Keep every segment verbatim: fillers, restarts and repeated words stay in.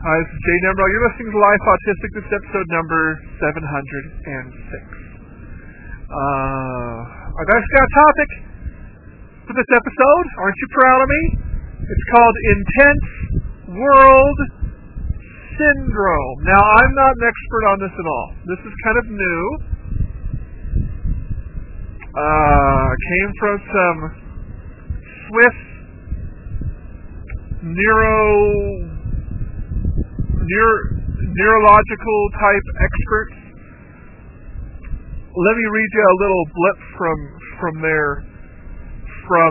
Hi, this is Jay Nemrod. You're listening to Life Autistic. This is episode number seven hundred six. Uh, I've actually got a topic for this episode. Aren't you proud of me? It's called Intense World Syndrome. Now, I'm not an expert on this at all. This is kind of new. Uh, came from some Swiss neuro... Neuro, neurological type experts. Let me read you a little blip from from their from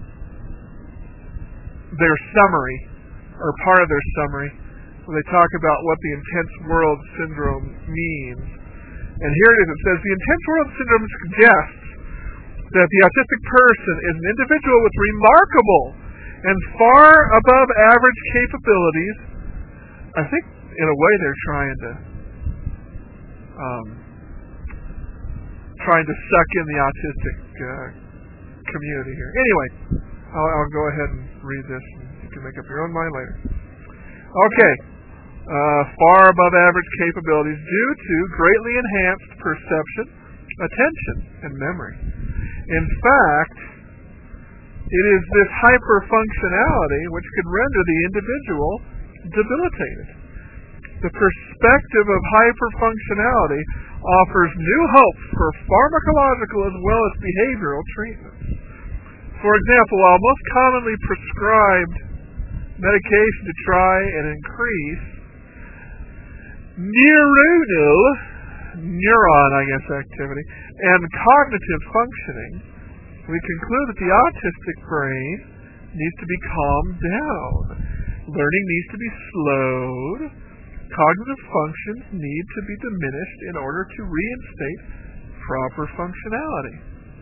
their summary, or part of their summary, where they talk about what the intense world syndrome means. And here it is. It says the intense world syndrome suggests that the autistic person is an individual with remarkable and far above average capabilities. I think, in a way, they're trying to um, trying to suck in the autistic uh, community here. Anyway, I'll, I'll go ahead and read this, and you can make up your own mind later. Okay, uh, far above average capabilities due to greatly enhanced perception, attention, and memory. In fact, it is this hyperfunctionality which could render the individual debilitated. The perspective of hyperfunctionality offers new hopes for pharmacological as well as behavioral treatments. For example, while most commonly prescribed medication to try and increase neuronal, neuron, I guess, activity and cognitive functioning, we conclude that the autistic brain needs to be calmed down. Learning needs to be slowed. Cognitive functions need to be diminished in order to reinstate proper functionality.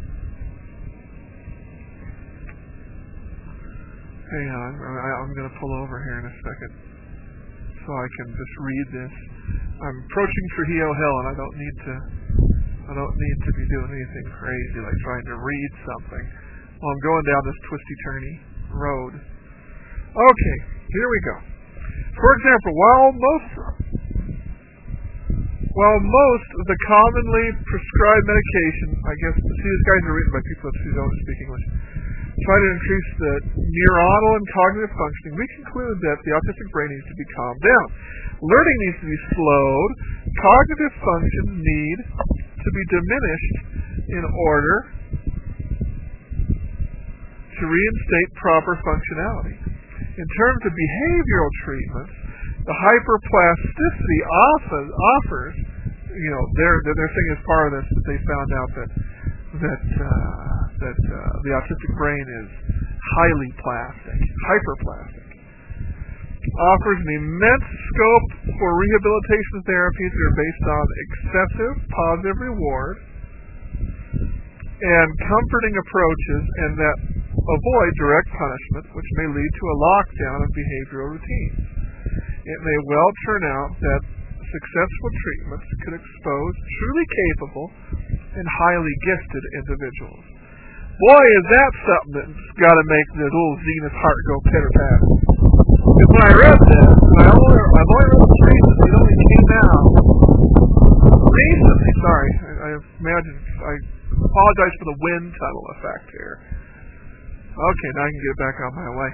Hang on, I'm going to pull over here in a second so I can just read this. I'm approaching Trujillo Hill, and I don't need to. I don't need to be doing anything crazy like trying to read something while I'm going down this twisty-turny road. Okay, here we go. For example, while most while most of the commonly prescribed medication, I guess, see, these guys are written by people who don't speak English, try to increase the neuronal and cognitive functioning, we conclude that the autistic brain needs to be calmed down. Learning needs to be slowed. Cognitive functions need to be diminished in order to reinstate proper functionality. In terms of behavioral treatments, the hyperplasticity often offers, you know, their their thing as part of this that they found out that that uh, that uh, the autistic brain is highly plastic, hyperplastic. Offers an immense scope for rehabilitation therapies that are based on excessive positive reward and comforting approaches, and that avoid direct punishment, which may lead to a lockdown of behavioral routines. It may well turn out that successful treatments could expose truly capable and highly gifted individuals. Boy, is that something that's got to make the little Zenith heart go pitter-patter. Because when I read this, and I only, I've only read this recently, it only came out recently, sorry, I, I imagine, I apologize for the wind tunnel effect here. Okay, now I can get back on my way.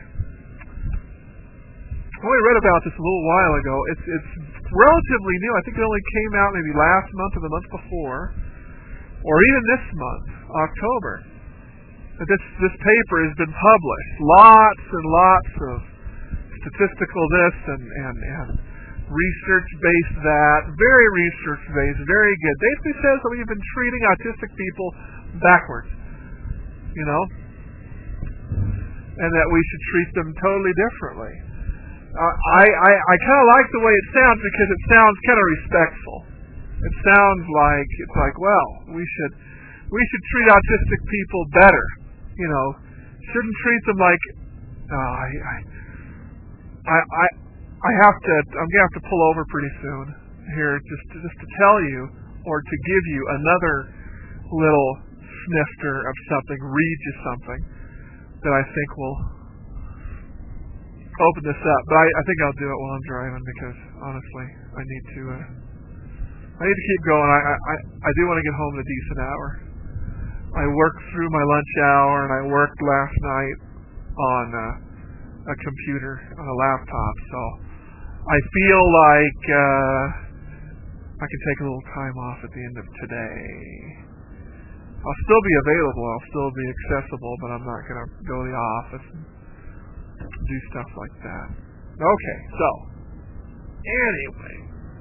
I only read about this a little while ago. It's it's relatively new. I think it only came out maybe last month or the month before, or even this month, October. That this this paper has been published. Lots and lots of statistical this and and, and research-based that. Very research-based. Very good. Basically says that we've been treating autistic people backwards. You know? And that we should treat them totally differently. Uh, I, I, I kind of like the way it sounds because it sounds kind of respectful. It sounds like it's like, well, we should we should treat autistic people better. You know, shouldn't treat them like. Uh, I, I I I have to. I'm gonna have to pull over pretty soon here just to, just to tell you or to give you another little snifter of something, read you something that I think will open this up, but I, I think I'll do it while I'm driving because honestly, I need to. Uh, I need to keep going. I I, I do want to get home in a decent hour. I worked through my lunch hour, and I worked last night on uh, a computer on a laptop, so I feel like uh, I can take a little time off at the end of today. I'll still be available. I'll still be accessible, but I'm not going to go to the office and do stuff like that. Okay, so anyway,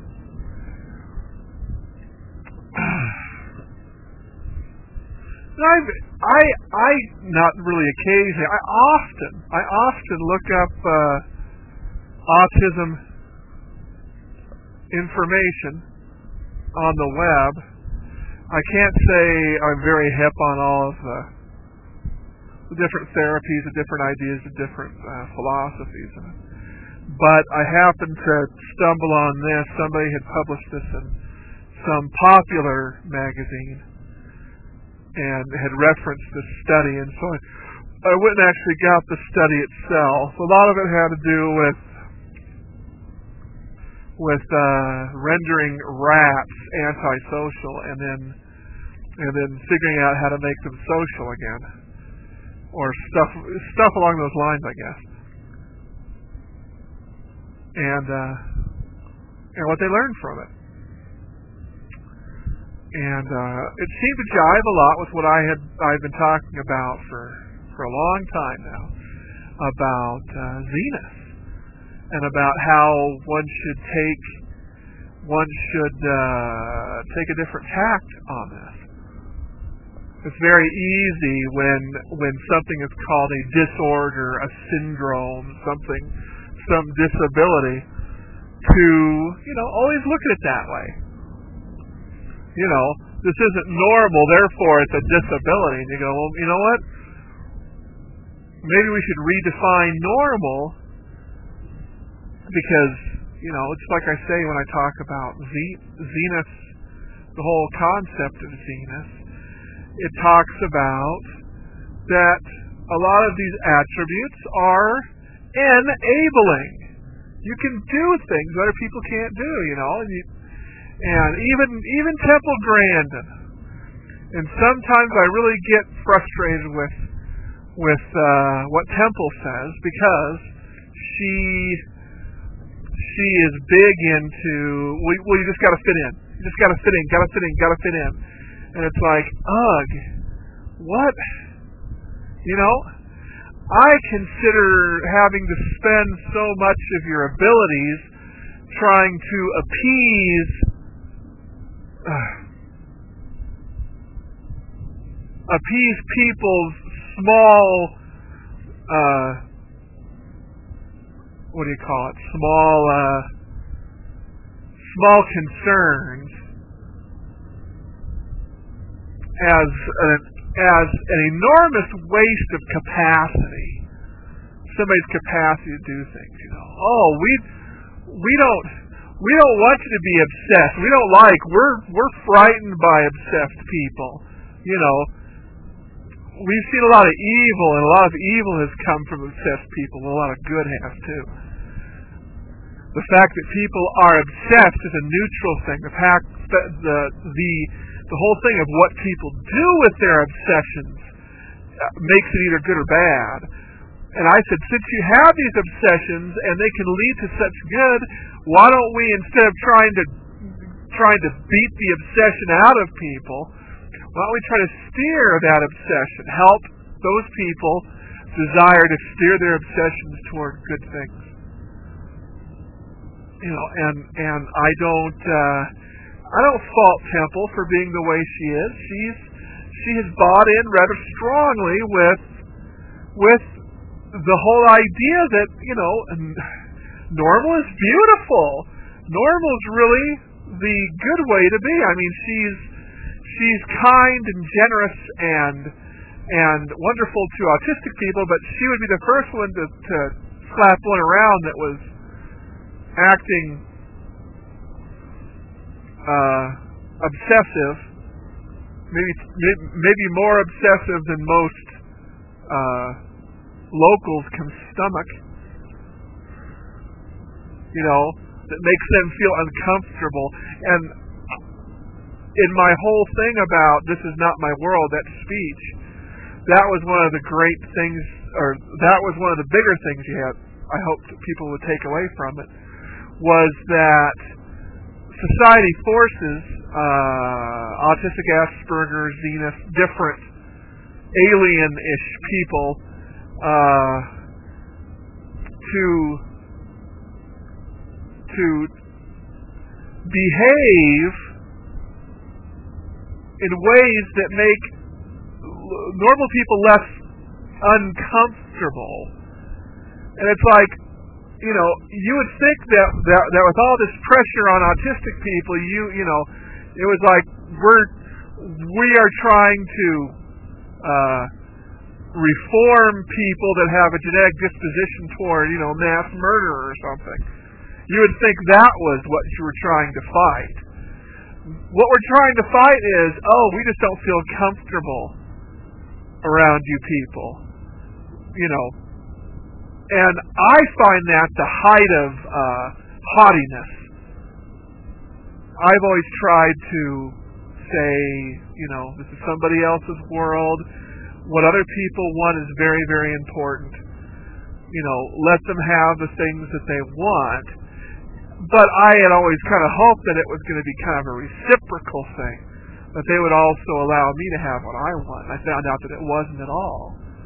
I've, I I not really occasionally. I often I often look up uh, autism information on the web. I can't say I'm very hip on all of the, the different therapies, the different ideas, the different uh, philosophies, but I happened to stumble on this. Somebody had published this in some popular magazine and had referenced this study, and so I, I went and actually got the study itself. A lot of it had to do with with uh, rendering rats antisocial, and then and then figuring out how to make them social again, or stuff stuff along those lines, I guess. And uh, and what they learned from it. And uh, it seemed to jive a lot with what I had I've been talking about for, for a long time now, about uh, Zenith, and about how one should take one should uh, take a different tact on this. It's very easy when when something is called a disorder, a syndrome, something, some disability, to you know always look at it that way. You know, this isn't normal, therefore it's a disability. And you go, well, you know what? Maybe we should redefine normal, because, you know, it's like I say when I talk about Zenith, the whole concept of Zenith, it talks about that a lot of these attributes are enabling. You can do things other people can't do, you know, and you And even even Temple Grandin, and sometimes I really get frustrated with with uh, what Temple says, because she she is big into well, well you just got to fit in, you just got to fit in, got to fit in, got to fit in, and it's like, ugh, what, you know? I consider having to spend so much of your abilities trying to appease. Uh, appease people's small, uh, what do you call it? Small, uh, small concerns as an as an enormous waste of capacity. Somebody's capacity to do things. You know, oh, we we don't. We don't want you to be obsessed. We don't like, we're we're frightened by obsessed people. You know, we've seen a lot of evil, and a lot of evil has come from obsessed people, and a lot of good has too. The fact that people are obsessed is a neutral thing. The fact that the the the whole thing of what people do with their obsessions makes it either good or bad. And I said, since you have these obsessions and they can lead to such good, why don't we, instead of trying to trying to beat the obsession out of people, why don't we try to steer that obsession, help those people desire to steer their obsessions toward good things. You know, and and I don't uh, I don't fault Temple for being the way she is. She's she has bought in rather strongly with with the whole idea that, you know, normal is beautiful. Normal is really the good way to be. I mean, she's she's kind and generous and and wonderful to autistic people, but she would be the first one to, to slap one around that was acting uh, obsessive, maybe maybe more obsessive than most uh, locals can stomach. you know, that makes them feel uncomfortable. And in my whole thing about this is not my world, that speech, that was one of the great things, or that was one of the bigger things you had, I hope that people would take away from it, was that society forces uh, autistic, Asperger's, Zenith, different alien-ish people uh, to to behave in ways that make normal people less uncomfortable. And it's like, you know, you would think that, that that with all this pressure on autistic people, you you know, it was like we're we are trying to uh, reform people that have a genetic disposition toward, you know, mass murder or something. You would think that was what you were trying to fight. What we're trying to fight is, oh, we just don't feel comfortable around you people, you know. And I find that the height of uh, haughtiness. I've always tried to say, you know, this is somebody else's world. What other people want is very, very important. You know, let them have the things that they want. But I had always kind of hoped that it was going to be kind of a reciprocal thing, that they would also allow me to have what I want. I found out that it wasn't at all.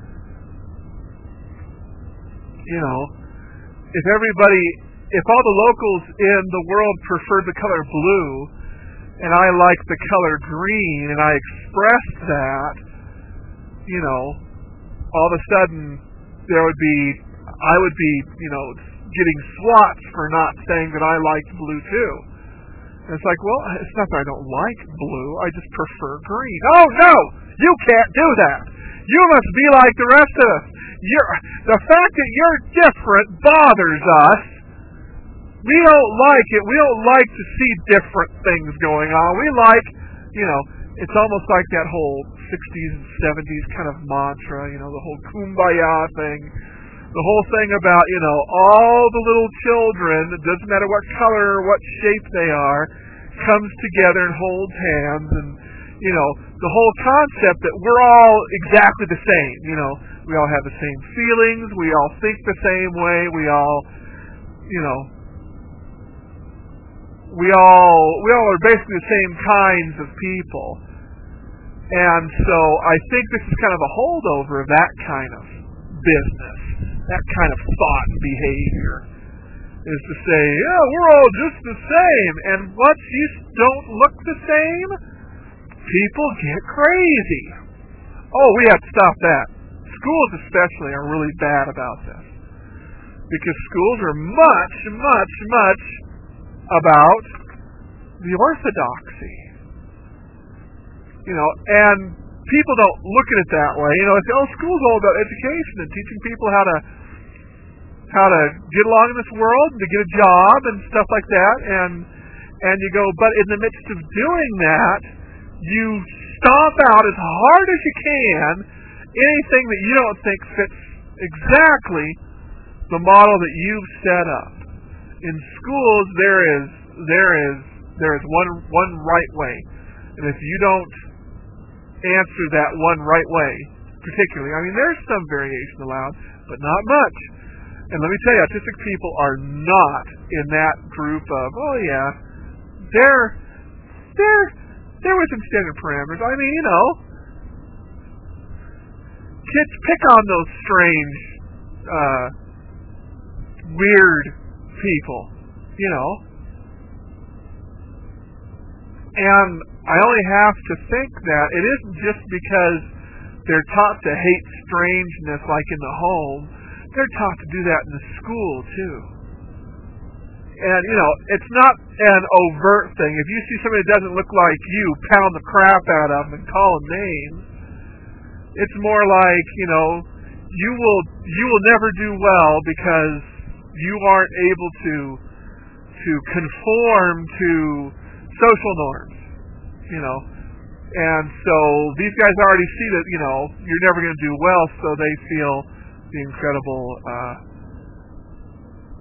You know, if everybody, if all the locals in the world preferred the color blue, and I liked the color green, and I expressed that, you know, all of a sudden there would be, I would be, you know, getting swats for not saying that I liked blue too. And it's like, well, it's not that I don't like blue, I just prefer green. Oh no, you can't do that. You must be like the rest of us. You're, the fact that you're different bothers us. We don't like it. We don't like to see different things going on. We like, you know, it's almost like that whole sixties and seventies kind of mantra, you know, the whole kumbaya thing. The whole thing about, you know, all the little children, it doesn't matter what color or what shape they are, comes together and holds hands, and, you know, the whole concept that we're all exactly the same, you know, we all have the same feelings, we all think the same way, we all, you know, we all, we all are basically the same kinds of people. And so I think this is kind of a holdover of that kind of business, that kind of thought and behavior, is to say, yeah, we're all just the same. And once you don't look the same, people get crazy. Oh, we have to stop that. Schools especially are really bad about this. Because schools are much, much, much about the orthodoxy. You know, and people don't look at it that way. You know, it's, oh, school's all about education and teaching people how to how to get along in this world and to get a job and stuff like that. And and you go, but in the midst of doing that, you stomp out as hard as you can anything that you don't think fits exactly the model that you've set up. In schools, there is there is there is one one right way, and if you don't answer that one right way, particularly, I mean, there's some variation allowed, but not much. And let me tell you, autistic people are not in that group of, oh yeah, they're they're they're within standard parameters. I mean, you know, kids pick on those strange, uh, weird people, you know. And I only have to think that it isn't just because they're taught to hate strangeness like in the home. They're taught to do that in the school, too. And, you know, it's not an overt thing. If you see somebody that doesn't look like you, pound the crap out of them and call them names. It's more like, you know, you will you will never do well because you aren't able to to conform to social norms, you know. And so these guys already see that, you know, you're never going to do well, so they feel the incredible uh,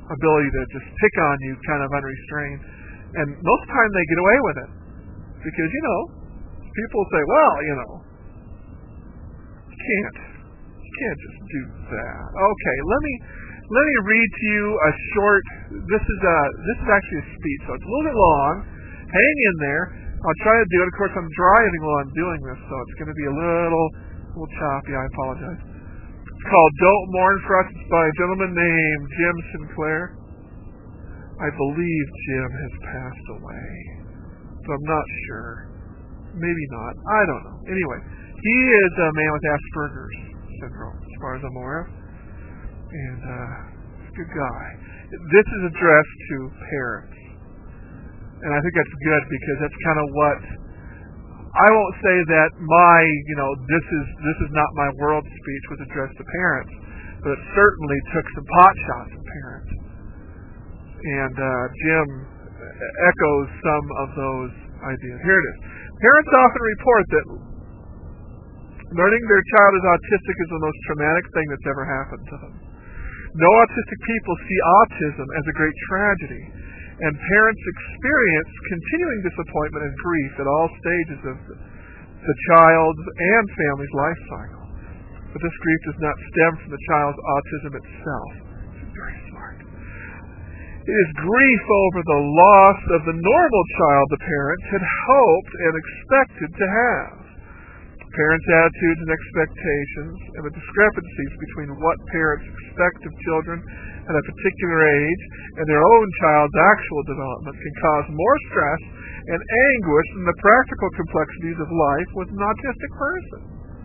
ability to just pick on you kind of unrestrained. And most of the time they get away with it. Because, you know, people say, well, you know, you can't. You can't just do that. Okay, let me let me read to you a short, this is a, this is actually a speech, so it's a little bit long. Hang in there. I'll try to do it. Of course, I'm driving while I'm doing this, so it's going to be a little, little choppy. I apologize. It's called Don't Mourn for Us. It's by a gentleman named Jim Sinclair. I believe Jim has passed away, so I'm not sure. Maybe not. I don't know. Anyway, he is a man with Asperger's syndrome, as far as I'm aware of. And, uh, good guy. This is addressed to parents. And I think that's good because that's kind of what, I won't say that my, you know, this is this is not my world speech was addressed to parents, but it certainly took some pot shots at parents. And uh, Jim echoes some of those ideas. Here it is. Parents often report that learning their child is autistic is the most traumatic thing that's ever happened to them. No autistic people see autism as a great tragedy, and parents experience continuing disappointment and grief at all stages of the, the child's and family's life cycle. But this grief does not stem from the child's autism itself. This is very smart. It is grief over the loss of the normal child the parents had hoped and expected to have. Parents' attitudes and expectations and the discrepancies between what parents expect of children at a particular age and their own child's actual development can cause more stress and anguish than the practical complexities of life with an autistic person.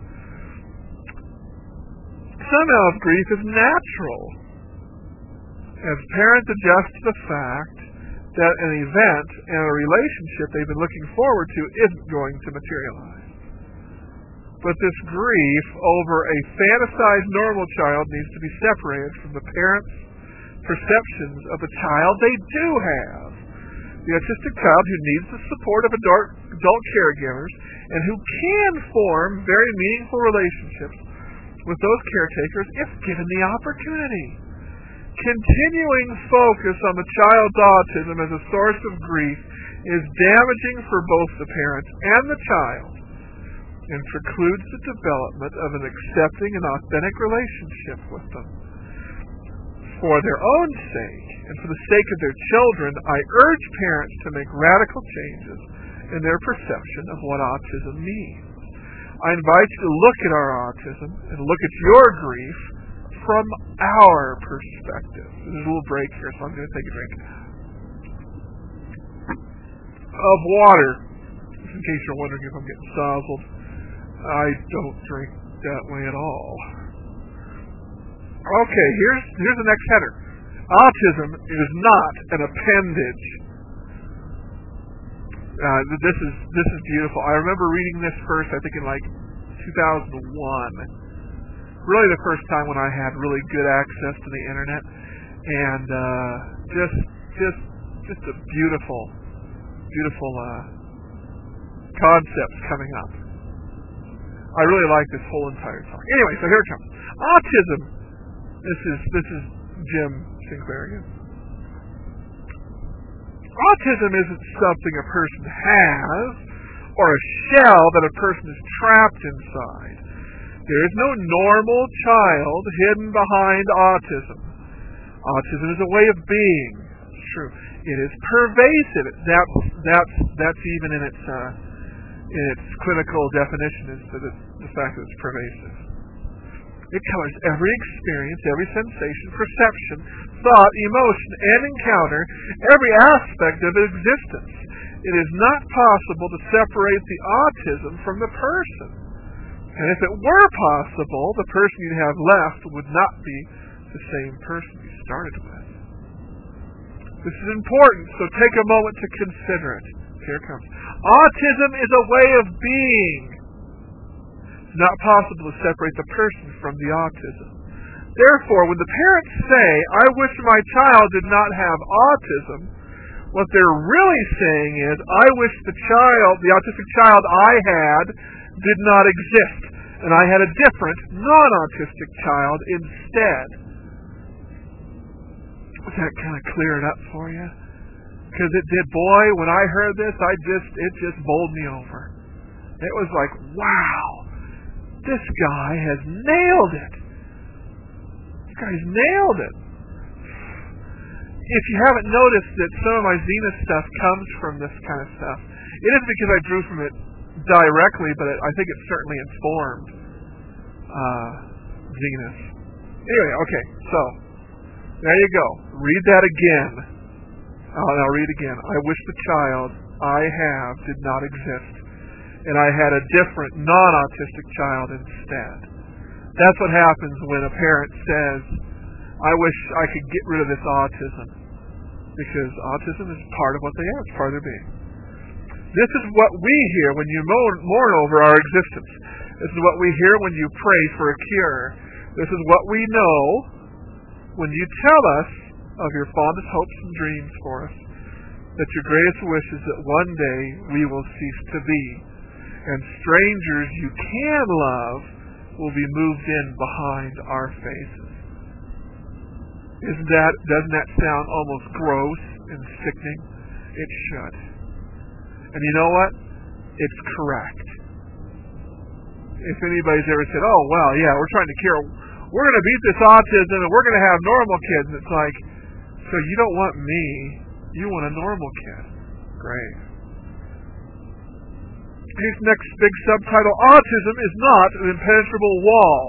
Some of grief is natural, as parents adjust to the fact that an event and a relationship they've been looking forward to isn't going to materialize. But this grief over a fantasized normal child needs to be separated from the parents' perceptions of the child they do have. The autistic child who needs the support of adult, adult caregivers and who can form very meaningful relationships with those caretakers if given the opportunity. Continuing focus on the child's autism as a source of grief is damaging for both the parents and the child, and precludes the development of an accepting and authentic relationship with them. For their own sake, and for the sake of their children, I urge parents to make radical changes in their perception of what autism means. I invite you to look at our autism and look at your grief from our perspective. There's a little break here, so I'm going to take a drink of water, just in case you're wondering if I'm getting sozzled. I don't drink that way at all. Okay, here's here's the next header. Autism is not an appendage. Uh, this is this is beautiful. I remember reading this first, I think in like two thousand one. Really the first time when I had really good access to the internet, and uh, just just just a beautiful, beautiful uh, concepts coming up. I really like this whole entire talk. Anyway, so here it comes. Autism. This is this is Jim Sinclair again. Autism isn't something a person has or a shell that a person is trapped inside. There is no normal child hidden behind autism. Autism is a way of being. It's true. It is pervasive. That's that's that's even in its uh, in its clinical definition is that it's the fact that it's pervasive. It covers every experience, every sensation, perception, thought, emotion, and encounter, every aspect of existence. It is not possible to separate the autism from the person. And if it were possible, the person you'd have left would not be the same person you started with. This is important, so take a moment to consider it. Here it comes. Autism is a way of being. It's not possible to separate the person from the autism. Therefore, when the parents say, I wish my child did not have autism, what they're really saying is, I wish the child, the autistic child I had, did not exist, and I had a different, non-autistic child instead. Does that kind of clear it up for you? Because it did. Boy, when I heard this, I just it just bowled me over. It was like, wow, this guy has nailed it. This guy's nailed it. If you haven't noticed that some of my Zenas stuff comes from this kind of stuff, it isn't because I drew from it directly, but it, I think it certainly informed uh, Zenas. Anyway, okay, so there you go. Read that again. Oh, now read again. I wish the child I have did not exist, and I had a different, non-autistic child instead. That's what happens when a parent says, I wish I could get rid of this autism, because autism is part of what they are. It's part of their being. This is what we hear when you mourn, mourn over our existence. This is what we hear when you pray for a cure. This is what we know when you tell us of your fondest hopes and dreams for us, that your greatest wish is that one day we will cease to be, and strangers you can love will be moved in behind our faces. Isn't that, doesn't that sound almost gross and sickening? It should. And you know what? It's correct. If anybody's ever said, oh, well, yeah, we're trying to cure, we're going to beat this autism and we're going to have normal kids. And it's like, so you don't want me, you want a normal kid. Great. Here's the next big subtitle. Autism is not an impenetrable wall.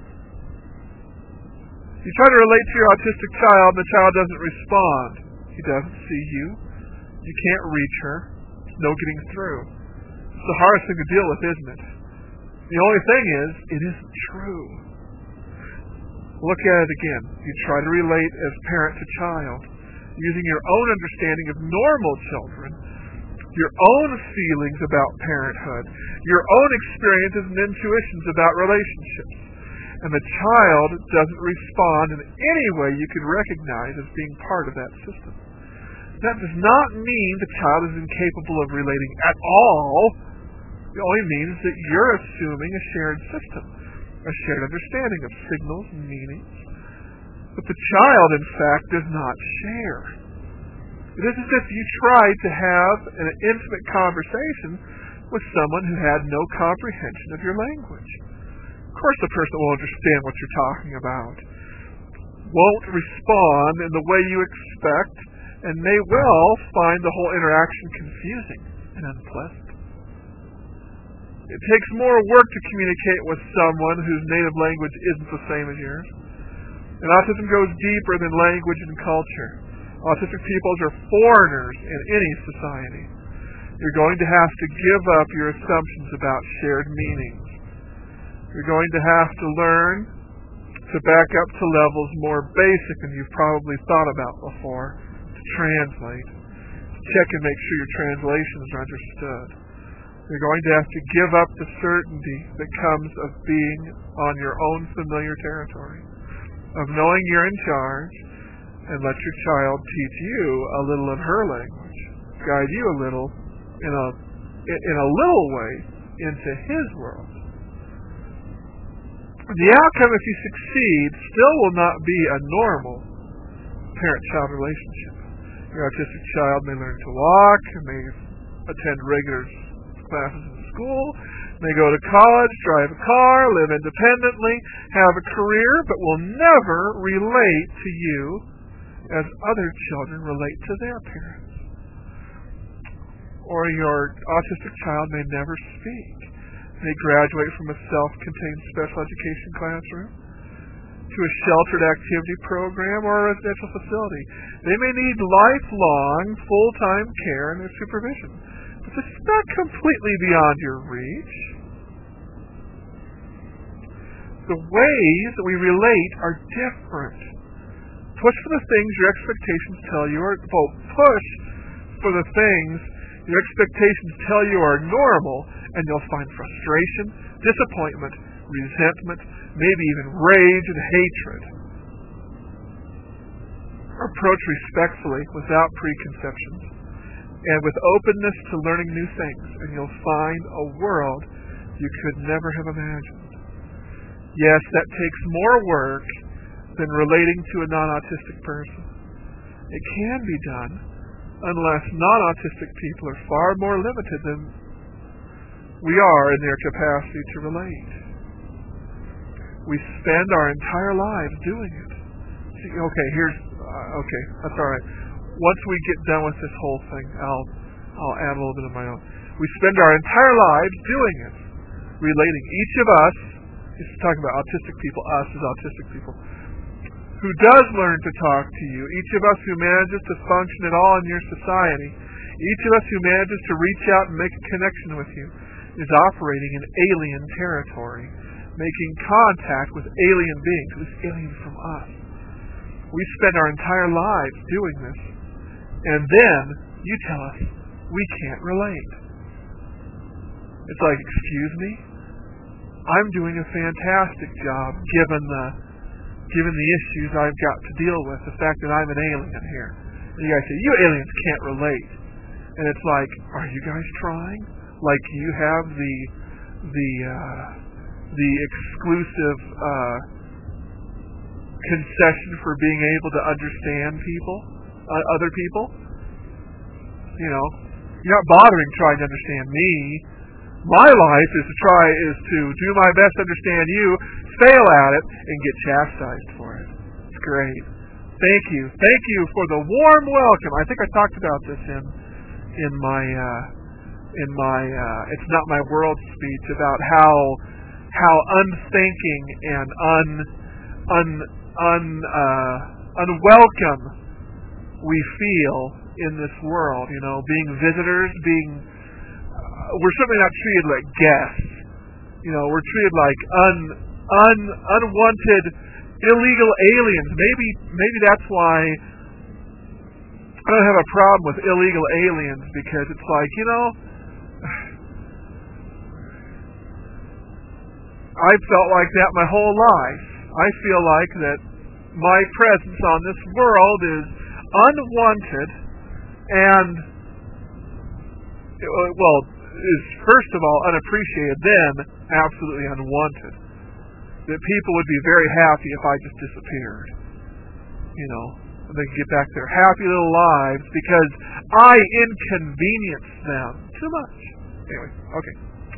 You try to relate to your autistic child, and the child doesn't respond. He doesn't see you. You can't reach her. There's no getting through. It's the hardest thing to deal with, isn't it? The only thing is, it isn't true. Look at it again. You try to relate as parent to child, using your own understanding of normal children, your own feelings about parenthood, your own experiences and intuitions about relationships. And the child doesn't respond in any way you can recognize as being part of that system. That does not mean the child is incapable of relating at all. It only means that you're assuming a shared system, a shared understanding of signals and meanings. But the child, in fact, does not share. It is as if you tried to have an intimate conversation with someone who had no comprehension of your language. Of course the person won't understand what you're talking about, won't respond in the way you expect, and may well find the whole interaction confusing and unpleasant. It takes more work to communicate with someone whose native language isn't the same as yours. And autism goes deeper than language and culture. Autistic peoples are foreigners in any society. You're going to have to give up your assumptions about shared meanings. You're going to have to learn to back up to levels more basic than you've probably thought about before, to translate, to check and make sure your translations are understood. You're going to have to give up the certainty that comes of being on your own familiar territory, of knowing you're in charge, and let your child teach you a little of her language, guide you a little in a in a little way into his world. The outcome, if you succeed, still will not be a normal parent-child relationship. Your autistic child may learn to walk, may attend regular classes in school, may go to college, drive a car, live independently, have a career, but will never relate to you as other children relate to their parents. Or your autistic child may never speak. They graduate from a self-contained special education classroom to a sheltered activity program or a residential facility. They may need lifelong, full-time care and their supervision. But this is not completely beyond your reach. The ways that we relate are different. Push for the things your expectations tell you are, well, push for the things your expectations tell you are normal, and you'll find frustration, disappointment, resentment, maybe even rage and hatred. Approach respectfully, without preconceptions, and with openness to learning new things, and you'll find a world you could never have imagined. Yes, that takes more work than relating to a non-autistic person. It can be done, unless non-autistic people are far more limited than we are in their capacity to relate. We spend our entire lives doing it. See, okay, here's uh, okay, that's all right. Once we get done with this whole thing, I'll I'll add a little bit of my own. We spend our entire lives doing it, relating. Each of us, this is talking about autistic people, us as autistic people, who does learn to talk to you, each of us who manages to function at all in your society, each of us who manages to reach out and make a connection with you, is operating in alien territory, making contact with alien beings, who's alien from us. We spend our entire lives doing this, and then you tell us we can't relate. It's like, excuse me? I'm doing a fantastic job given the given the issues I've got to deal with, the fact that I'm an alien here. And you guys say, you aliens can't relate. And it's like, are you guys trying? Like you have the the uh, the exclusive uh, concession for being able to understand people, uh, other people? You know, you're not bothering trying to understand me. My life is to try is to do my best to understand you, fail at it, and get chastised for it. It's great. Thank you. Thank you for the warm welcome. I think I talked about this in in my uh, in my uh, It's Not My World speech about how how unthinking and un un un uh, unwelcome we feel in this world. You know, being visitors, being we're certainly not treated like guests. You know, we're treated like un, un, unwanted, illegal aliens. Maybe, maybe that's why I don't have a problem with illegal aliens, because it's like, you know, I felt like that my whole life. I feel like that my presence on this world is unwanted and, well, is first of all unappreciated, then absolutely unwanted. That people would be very happy if I just disappeared. You know, and they could get back to their happy little lives because I inconvenience them too much. Anyway, okay.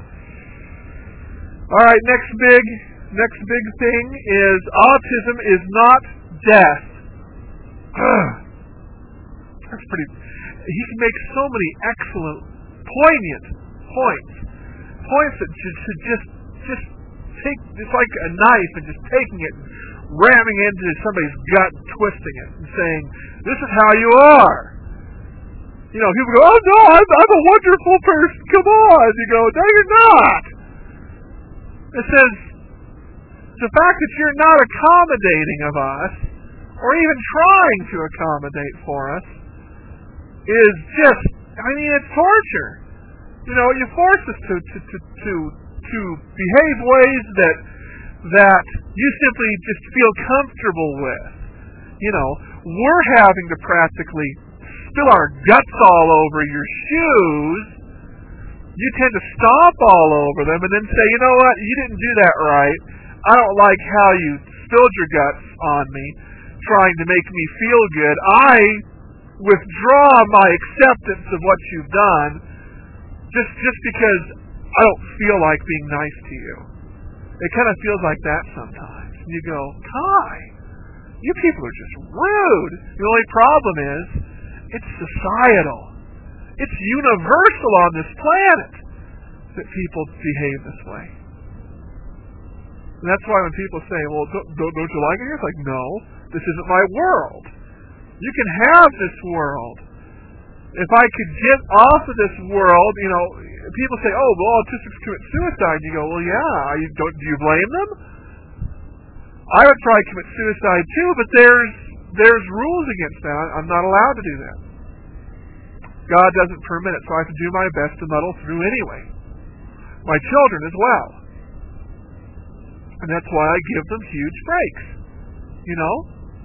All right, next big, next big thing is autism is not death. That's pretty. He can make so many excellent, poignant points, points that should, should just, just take, it's like a knife and just taking it, ramming it into somebody's gut, and twisting it, and saying, "This is how you are." You know, people go, "Oh no, I'm, I'm a wonderful person. Come on." You go, "No, you're not." It says the fact that you're not accommodating of us, or even trying to accommodate for us, is just, I mean, it's torture. You know, you force us to to to to, to behave ways that that you simply just feel comfortable with. You know, we're having to practically spill our guts all over your shoes. You tend to stomp all over them and then say, "You know what? You didn't do that right. I don't like how you spilled your guts on me, trying to make me feel good. I withdraw my acceptance of what you've done." Just just because I don't feel like being nice to you. It kind of feels like that sometimes. And you go, "Kai, you people are just rude." The only problem is, it's societal. It's universal on this planet that people behave this way. And that's why when people say, "Well, don't, don't, don't you like it here?" It's like, no, this isn't my world. You can have this world. If I could get off of this world, you know, people say, "Oh, well, autistics commit suicide." And you go, "Well, yeah, you don't, do you blame them?" I would probably commit suicide too, but there's there's rules against that. I'm not allowed to do that. God doesn't permit it, so I have to do my best to muddle through anyway. My children as well. And that's why I give them huge breaks. You know?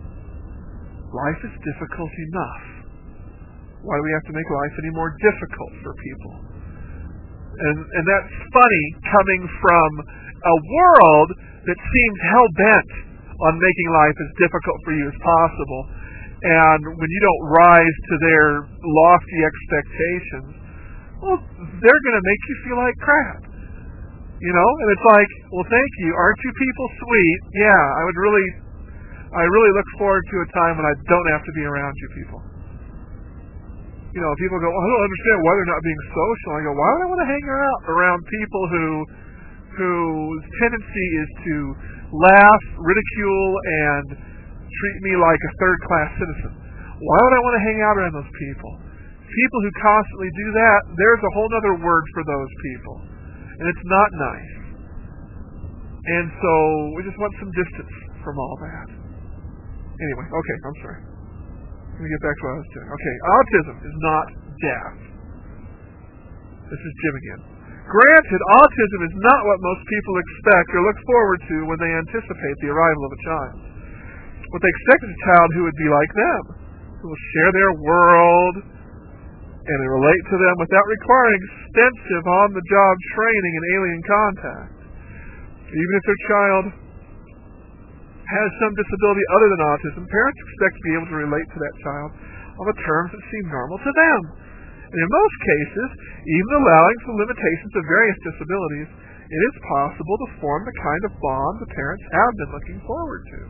Life is difficult enough. Why do we have to make life any more difficult for people? And and that's funny coming from a world that seems hell-bent on making life as difficult for you as possible. And when you don't rise to their lofty expectations, well, they're going to make you feel like crap. You know? And it's like, well, thank you. Aren't you people sweet? Yeah, I would really, I really look forward to a time when I don't have to be around you people. You know, people go, well, I don't understand why they're not being social. I go, why would I want to hang out around people who, whose tendency is to laugh, ridicule, and treat me like a third-class citizen? Why would I want to hang out around those people? People who constantly do that, there's a whole other word for those people. And it's not nice. And so we just want some distance from all that. Anyway, okay, I'm sorry. Let me get back to what I was doing. Okay, autism is not death. This is Jim again. Granted, autism is not what most people expect or look forward to when they anticipate the arrival of a child. What they expect is a child who would be like them, who will share their world and relate to them without requiring extensive on-the-job training and alien contact. Even if their child has some disability other than autism, parents expect to be able to relate to that child on the terms that seem normal to them. And in most cases, even allowing for limitations of various disabilities, it is possible to form the kind of bond the parents have been looking forward to.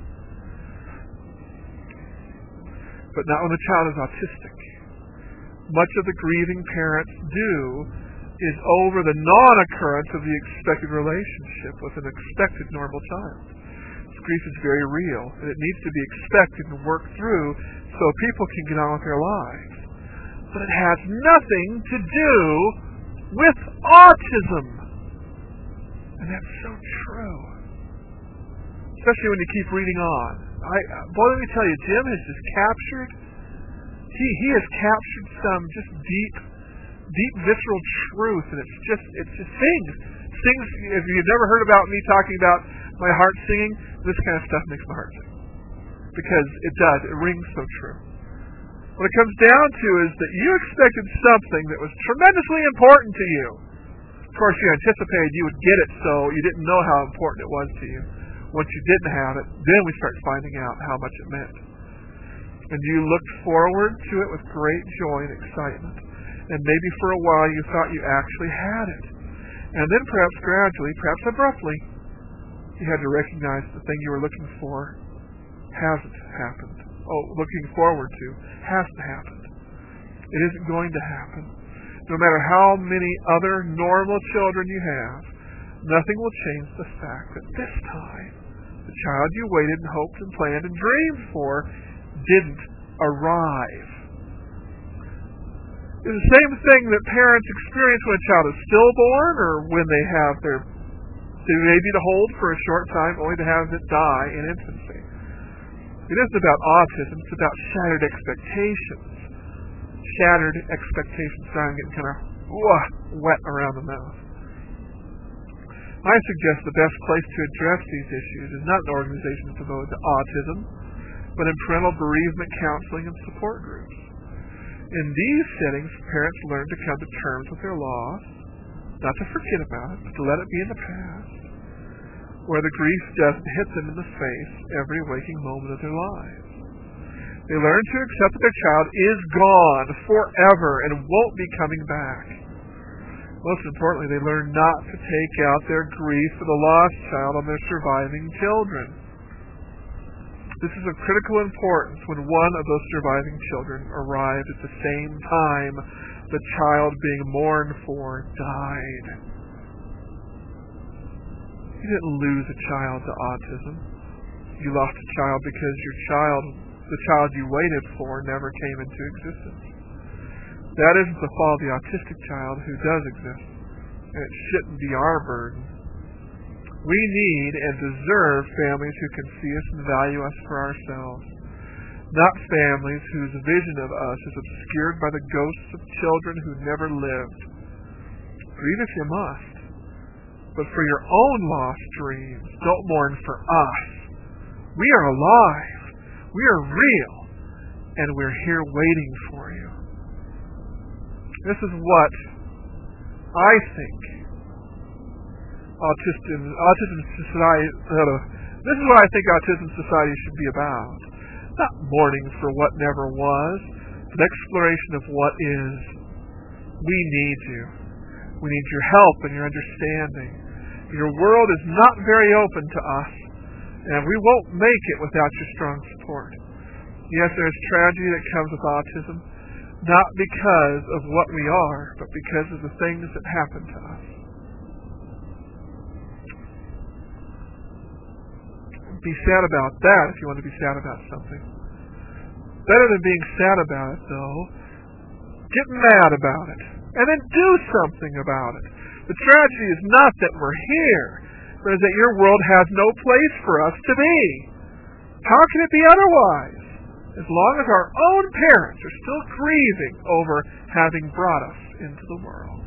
But not when the child is autistic. Much of the grieving parents do is over the non-occurrence of the expected relationship with an expected normal child. This grief is very real, and it needs to be expected and worked through so people can get on with their lives. But it has nothing to do with autism. And that's so true. Especially when you keep reading on. I, boy, let me tell you, Jim has just captured, he, he has captured some just deep, deep visceral truth, and it's just, it's just things. Things, if you've never heard about me talking about my heart singing, this kind of stuff makes my heart sing. Because it does, it rings so true. What it comes down to is that you expected something that was tremendously important to you. Of course, you anticipated you would get it, so you didn't know how important it was to you. Once you didn't have it, then we start finding out how much it meant. And you looked forward to it with great joy and excitement. And maybe for a while you thought you actually had it. And then perhaps gradually, perhaps abruptly, you had to recognize the thing you were looking for hasn't happened. Oh, looking forward to hasn't happened. It isn't going to happen. No matter how many other normal children you have, nothing will change the fact that this time, the child you waited and hoped and planned and dreamed for didn't arrive. It's the same thing that parents experience when a child is stillborn or when they have their, their baby to hold for a short time only to have it die in infancy. It isn't about autism, it's about shattered expectations. Shattered expectations. Sorry, I'm getting kind of wah, wet around the mouth. I suggest the best place to address these issues is not an organization devoted to autism, but in parental bereavement counseling and support groups. In these settings, parents learn to come to terms with their loss, not to forget about it, but to let it be in the past, where the grief doesn't hit them in the face every waking moment of their lives. They learn to accept that their child is gone forever and won't be coming back. Most importantly, they learn not to take out their grief for the lost child on their surviving children. This is of critical importance when one of those surviving children arrived at the same time the child being mourned for died. You didn't lose a child to autism. You lost a child because your child, the child you waited for, never came into existence. That isn't the fault of the autistic child who does exist, and it shouldn't be our burden. We need and deserve families who can see us and value us for ourselves, not families whose vision of us is obscured by the ghosts of children who never lived. Grieve if you must, but for your own lost dreams, don't mourn for us. We are alive, we are real, and we're here waiting for you. This is what I think autism, autism society. Uh, this is what I think autism society should be about. not mourning for what never was, but exploration of what is. We need you. We need your help and your understanding. Your world is not very open to us, and we won't make it without your strong support. Yes, there's tragedy that comes with autism, not because of what we are, but because of the things that happen to us. Be sad about that if you want to be sad about something. Better than being sad about it, though, get mad about it, and then do something about it. The tragedy is not that we're here, but is that your world has no place for us to be. How can it be otherwise? As long as our own parents are still grieving over having brought us into the world.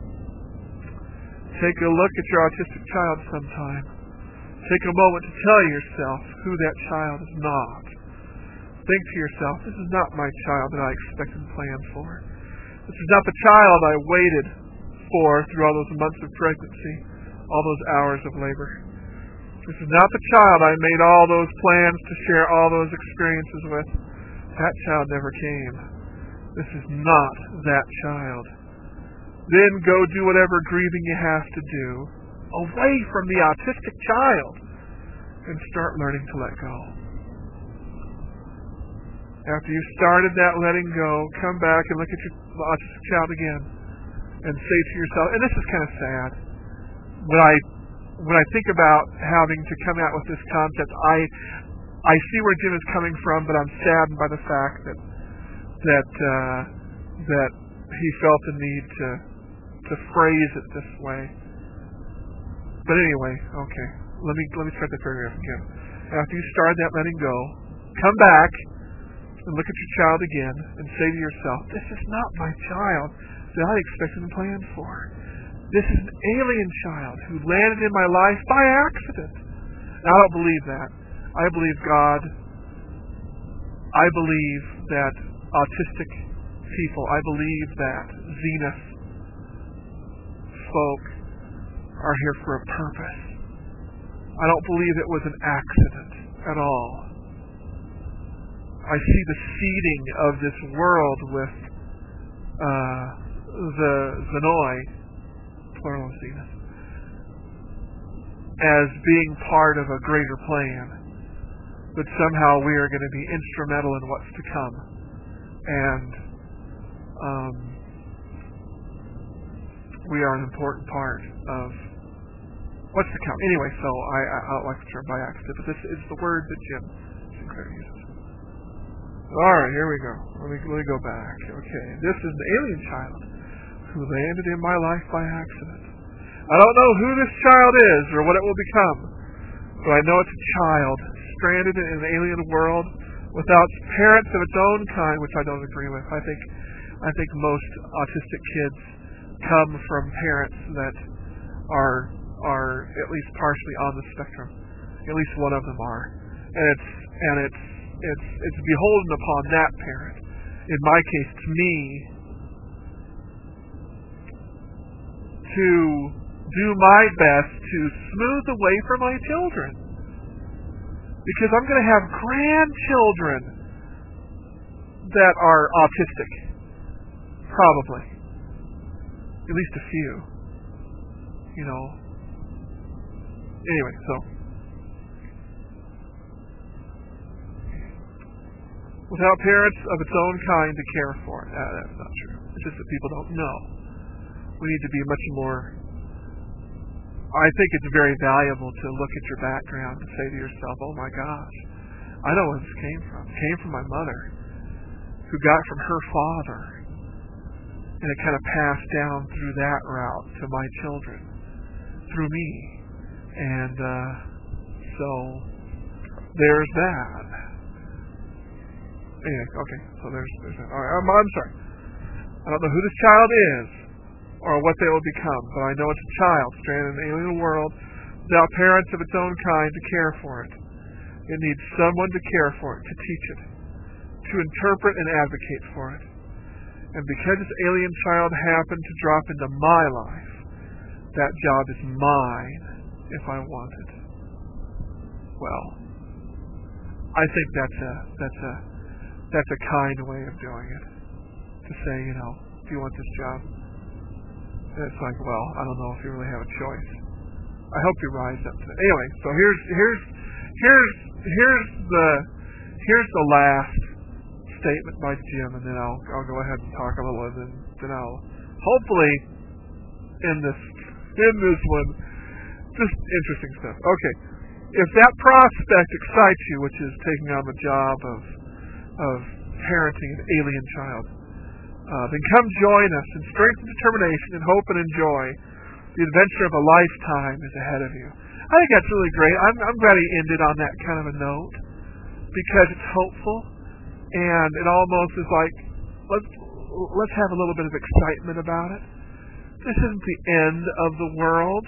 Take a look at your autistic child sometime. Take a moment to tell yourself who that child is not. Think to yourself, this is not my child that I expected and planned for. This is not the child I waited for through all those months of pregnancy, all those hours of labor. This is not the child I made all those plans to share all those experiences with. That child never came. This is not that child. Then go do whatever grieving you have to do away from the autistic child and start learning to let go. After you've started that letting go, come back and look at your autistic child again and say to yourself, and this is kind of sad, when I when I think about having to come out with this concept, I I see where Jim is coming from, but I'm saddened by the fact that that uh, that he felt the need to to phrase it this way. But anyway, okay. Let me let me start the paragraph again. After you start that letting go, come back and look at your child again and say to yourself, this is not my child that I expected and planned for. This is an alien child who landed in my life by accident. Now, I don't believe that. I believe God. I believe that autistic people, I believe that Zenith folk are here for a purpose. I don't believe it was an accident at all. I see the seeding of this world with uh, the Zenoi, plural of Zenith, as being part of a greater plan. That somehow we are going to be instrumental in what's to come. And um, we are an important part of what's to come. Anyway, so I, I, I don't like the term by accident, but this is the word that Jim Sinclair uses. Alright, here we go. Let me, let me go back. Okay, this is an alien child who landed in my life by accident. I don't know who this child is or what it will become, but I know it's a child stranded in an alien world without parents of its own kind, which I don't agree with. I think I think most autistic kids come from parents that are are at least partially on the spectrum. At least one of them are. And it's and it's it's it's beholden upon that parent. In my case, it's me to do my best to smooth the way for my children. Because I'm going to have grandchildren that are autistic. Probably. At least a few. You know. Anyway, so. Without parents of its own kind to care for it. Uh, that's not true. It's just that people don't know. We need to be much more... I think it's very valuable to look at your background and say to yourself, oh my gosh, I know where this came from. It came from my mother, who got it from her father. And it kind of passed down through that route to my children, through me. And uh, so, there's that. Anyway, okay, so there's, there's that. All right, I'm, I'm sorry. I don't know who this child is, or what they will become, but I know it's a child stranded in an alien world without parents of its own kind to care for it. It needs someone to care for it, to teach it, to interpret and advocate for it. And because this alien child happened to drop into my life, that job is mine if I want it. Well, I think that's a that's a that's a kind way of doing it. To say, you know, do you want this job? And it's like, well, I don't know if you really have a choice. I hope you rise up to it. Anyway, so here's here's here's here's the here's the last statement by Jim, and then I'll I'll go ahead and talk a little, and then then I'll hopefully in this in this one just interesting stuff. Okay, if that prospect excites you, which is taking on the job of of parenting an alien child, uh, then come join us in strength and determination, and hope and enjoy. The adventure of a lifetime is ahead of you. I think that's really great. I'm, I'm glad he ended on that kind of a note because it's hopeful, and it almost is like let's let's have a little bit of excitement about it. This isn't the end of the world,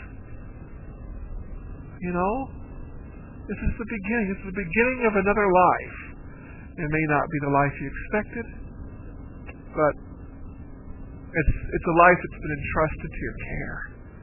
you know. This is the beginning. This is the beginning of another life. It may not be the life you expected, but it's it's a life that's been entrusted to your care.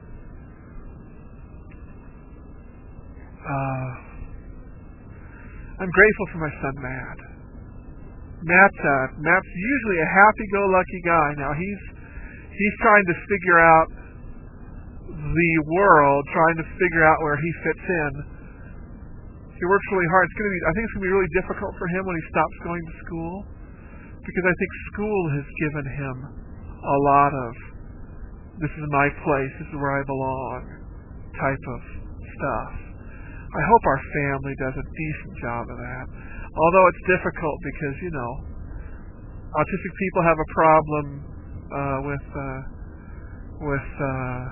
Uh, I'm grateful for my son Matt. Matt, uh, Matt's usually a happy-go-lucky guy. Now he's he's trying to figure out the world, trying to figure out where he fits in. He works really hard. It's going to be. I think it's going to be really difficult for him when he stops going to school, because I think school has given him a lot of "this is my place, this is where I belong" type of stuff. I hope our family does a decent job of that. Although it's difficult because, you know, autistic people have a problem uh, with uh, with uh,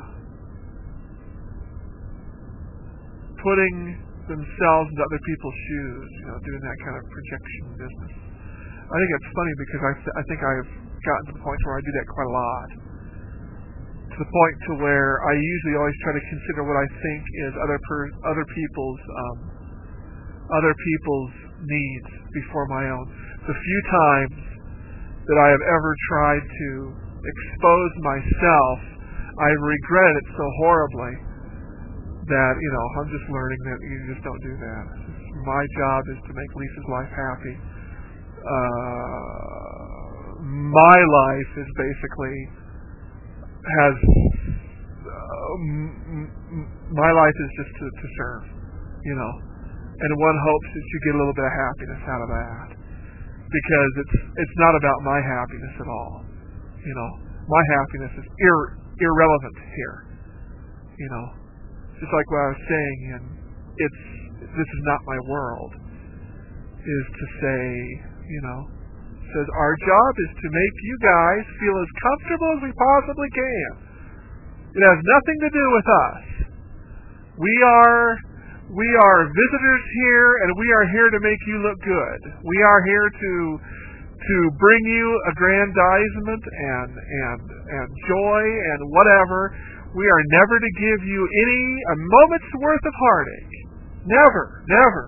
putting themselves into other people's shoes, you know, doing that kind of projection business. I think it's funny because I, th- I think I've gotten to the point where I do that quite a lot. To the point to where I usually always try to consider what I think is other per- other people's um, other people's needs before my own. The few times that I have ever tried to expose myself, I regret it so horribly that, you know, I'm just learning that you just don't do that. My job is to make Lisa's life happy. Uh, my life is basically has uh, m- m- my life is just to, to serve, you know, and one hopes that you get a little bit of happiness out of that, because it's it's not about my happiness at all, you know. My happiness is ir- irrelevant here, you know. Just like what I was saying, and it's this is not my world, is to say, you know, says our job is to make you guys feel as comfortable as we possibly can. It has nothing to do with us. We are we are visitors here, and we are here to make you look good. We are here to to bring you aggrandizement and and and joy and whatever. We are never to give you any a moment's worth of heartache. Never, never.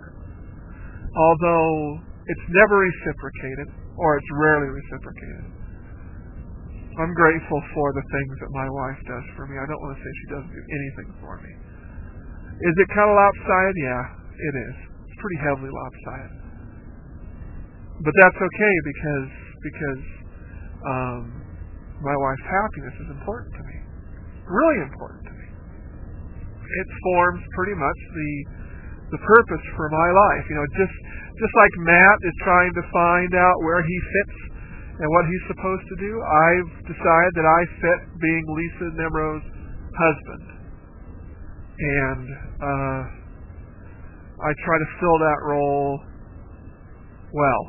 Although it's never reciprocated, or it's rarely reciprocated. I'm grateful for the things that my wife does for me. I don't want to say she doesn't do anything for me. Is it kind of lopsided? Yeah, it is. It's pretty heavily lopsided. But that's okay because because um, my wife's happiness is important to me. Really important to me. It forms pretty much the the purpose for my life. You know, just just like Matt is trying to find out where he fits and what he's supposed to do, I've decided that I fit being Lisa Nemro's husband. And uh, I try to fill that role well.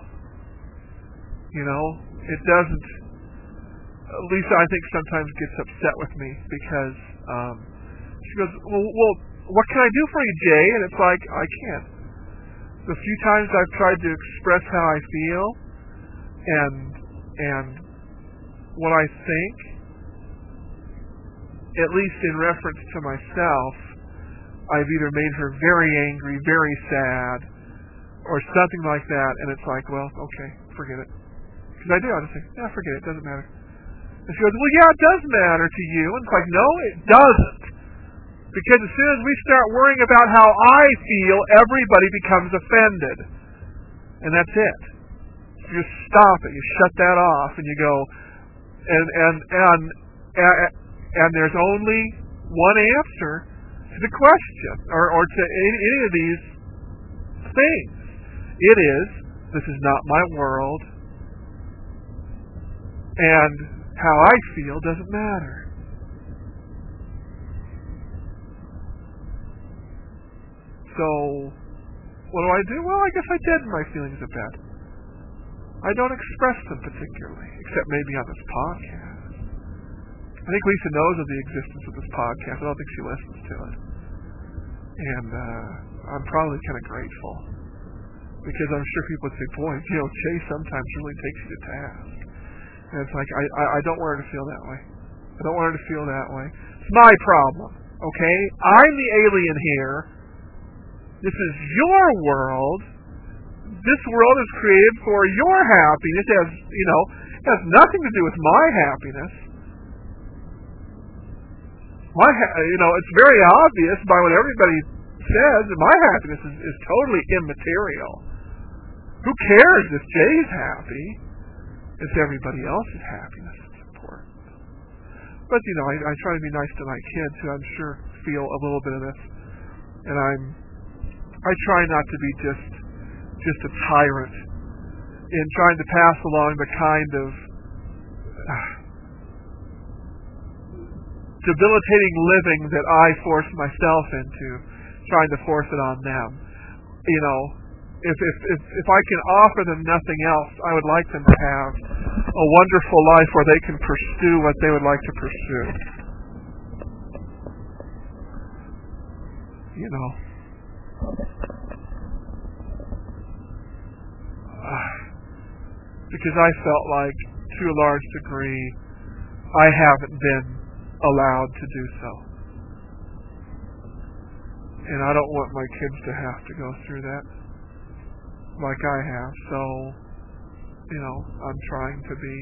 You know, it doesn't... Lisa, I think, sometimes gets upset with me because um, she goes, well, well, what can I do for you, Jay? And it's like, I can't. The few times I've tried to express how I feel and and what I think, at least in reference to myself, I've either made her very angry, very sad, or something like that, and it's like, well, okay, forget it. Because I do, I just say, yeah, forget it, it doesn't matter. And she goes, well, yeah, it does matter to you. And it's like, no, it doesn't. Because as soon as we start worrying about how I feel, everybody becomes offended. and that's it. You just stop it. You shut that off, and you go, and and and and, and there's only one answer to the question, or or to any, any of these things. It is, this is not my world, and how I feel doesn't matter. So, what do I do? Well, I guess I deaden my feelings a bit. I don't express them particularly, except maybe on this podcast. I think Lisa knows of the existence of this podcast. I don't think she listens to it. And uh, I'm probably kind of grateful. Because I'm sure people would say, boy, you know, Chase sometimes really takes you to task. And it's like, I, I, I don't want her to feel that way. I don't want her to feel that way. It's my problem, okay? I'm the alien here. This is your world. This world is created for your happiness. It has, you know, it has nothing to do with my happiness. My, ha- you know, it's very obvious by what everybody says that my happiness is, is totally immaterial. Who cares if Jay's happy? It's everybody else's happiness that's important. But, you know, I, I try to be nice to my kids who I'm sure feel a little bit of this. And I'm, I try not to be just, just a tyrant in trying to pass along the kind of uh, debilitating living that I force myself into, trying to force it on them. You know, if if if, if I can offer them nothing else, I would like them to have a wonderful life where they can pursue what they would like to pursue. You know. Uh, because I felt like, to a large degree, I haven't been allowed to do so. And I don't want my kids to have to go through that like I have. So, you know, I'm trying to be,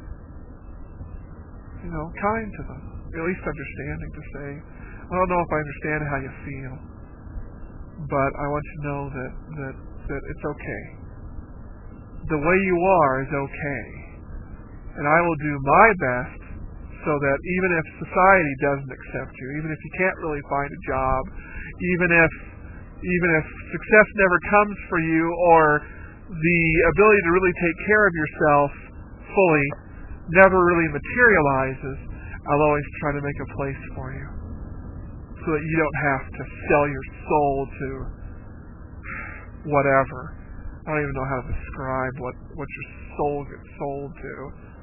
you know, kind to them. At least understanding to say, I don't know if I understand how you feel, but I want you to know that, that, that it's okay. The way you are is okay. And I will do my best so that even if society doesn't accept you, even if you can't really find a job, even if even if success never comes for you, or the ability to really take care of yourself fully never really materializes, I'll always try to make a place for you so that you don't have to sell your soul to whatever. I don't even know how to describe what, what your soul gets sold to.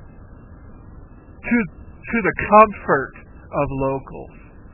To to the comfort of locals,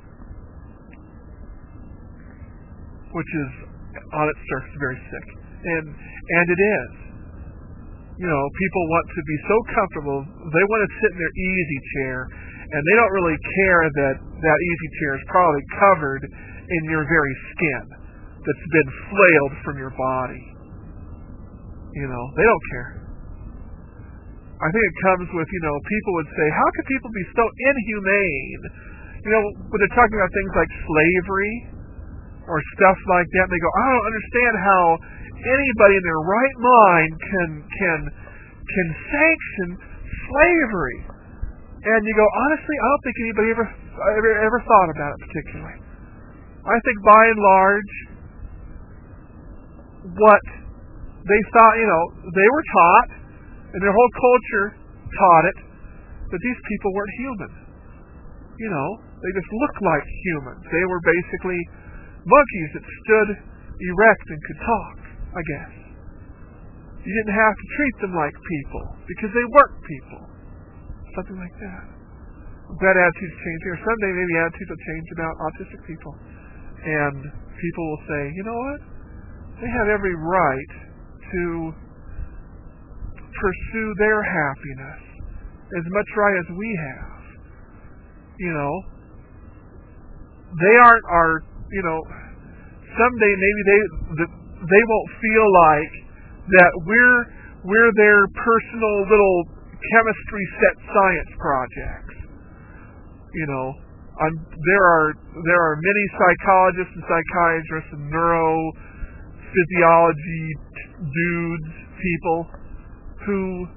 which is on its surface very sick, and and it is. You know, people want to be so comfortable, they want to sit in their easy chair, and they don't really care that that easy chair is probably covered in your very skin that's been flailed from your body. You know, they don't care. I think it comes with, you know, people would say, how could people be so inhumane? You know, when they're talking about things like slavery or stuff like that, they go, I don't understand how anybody in their right mind can can can sanction slavery. And you go, honestly, I don't think anybody ever ever, ever thought about it particularly. I think by and large, what they thought, you know, they were taught, and their whole culture taught it, that these people weren't human. You know, they just looked like humans. They were basically monkeys that stood erect and could talk, I guess. You didn't have to treat them like people, because they weren't people. Something like that. I'm glad attitudes change here. Someday maybe attitudes will change about autistic people. And people will say, you know what? They have every right to pursue their happiness as much right as we have. You know, they aren't our, you know, someday maybe they they won't feel like that we're we're their personal little chemistry set science projects. You know, I'm, there are there are many psychologists and psychiatrists and neurophysiology dudes, people who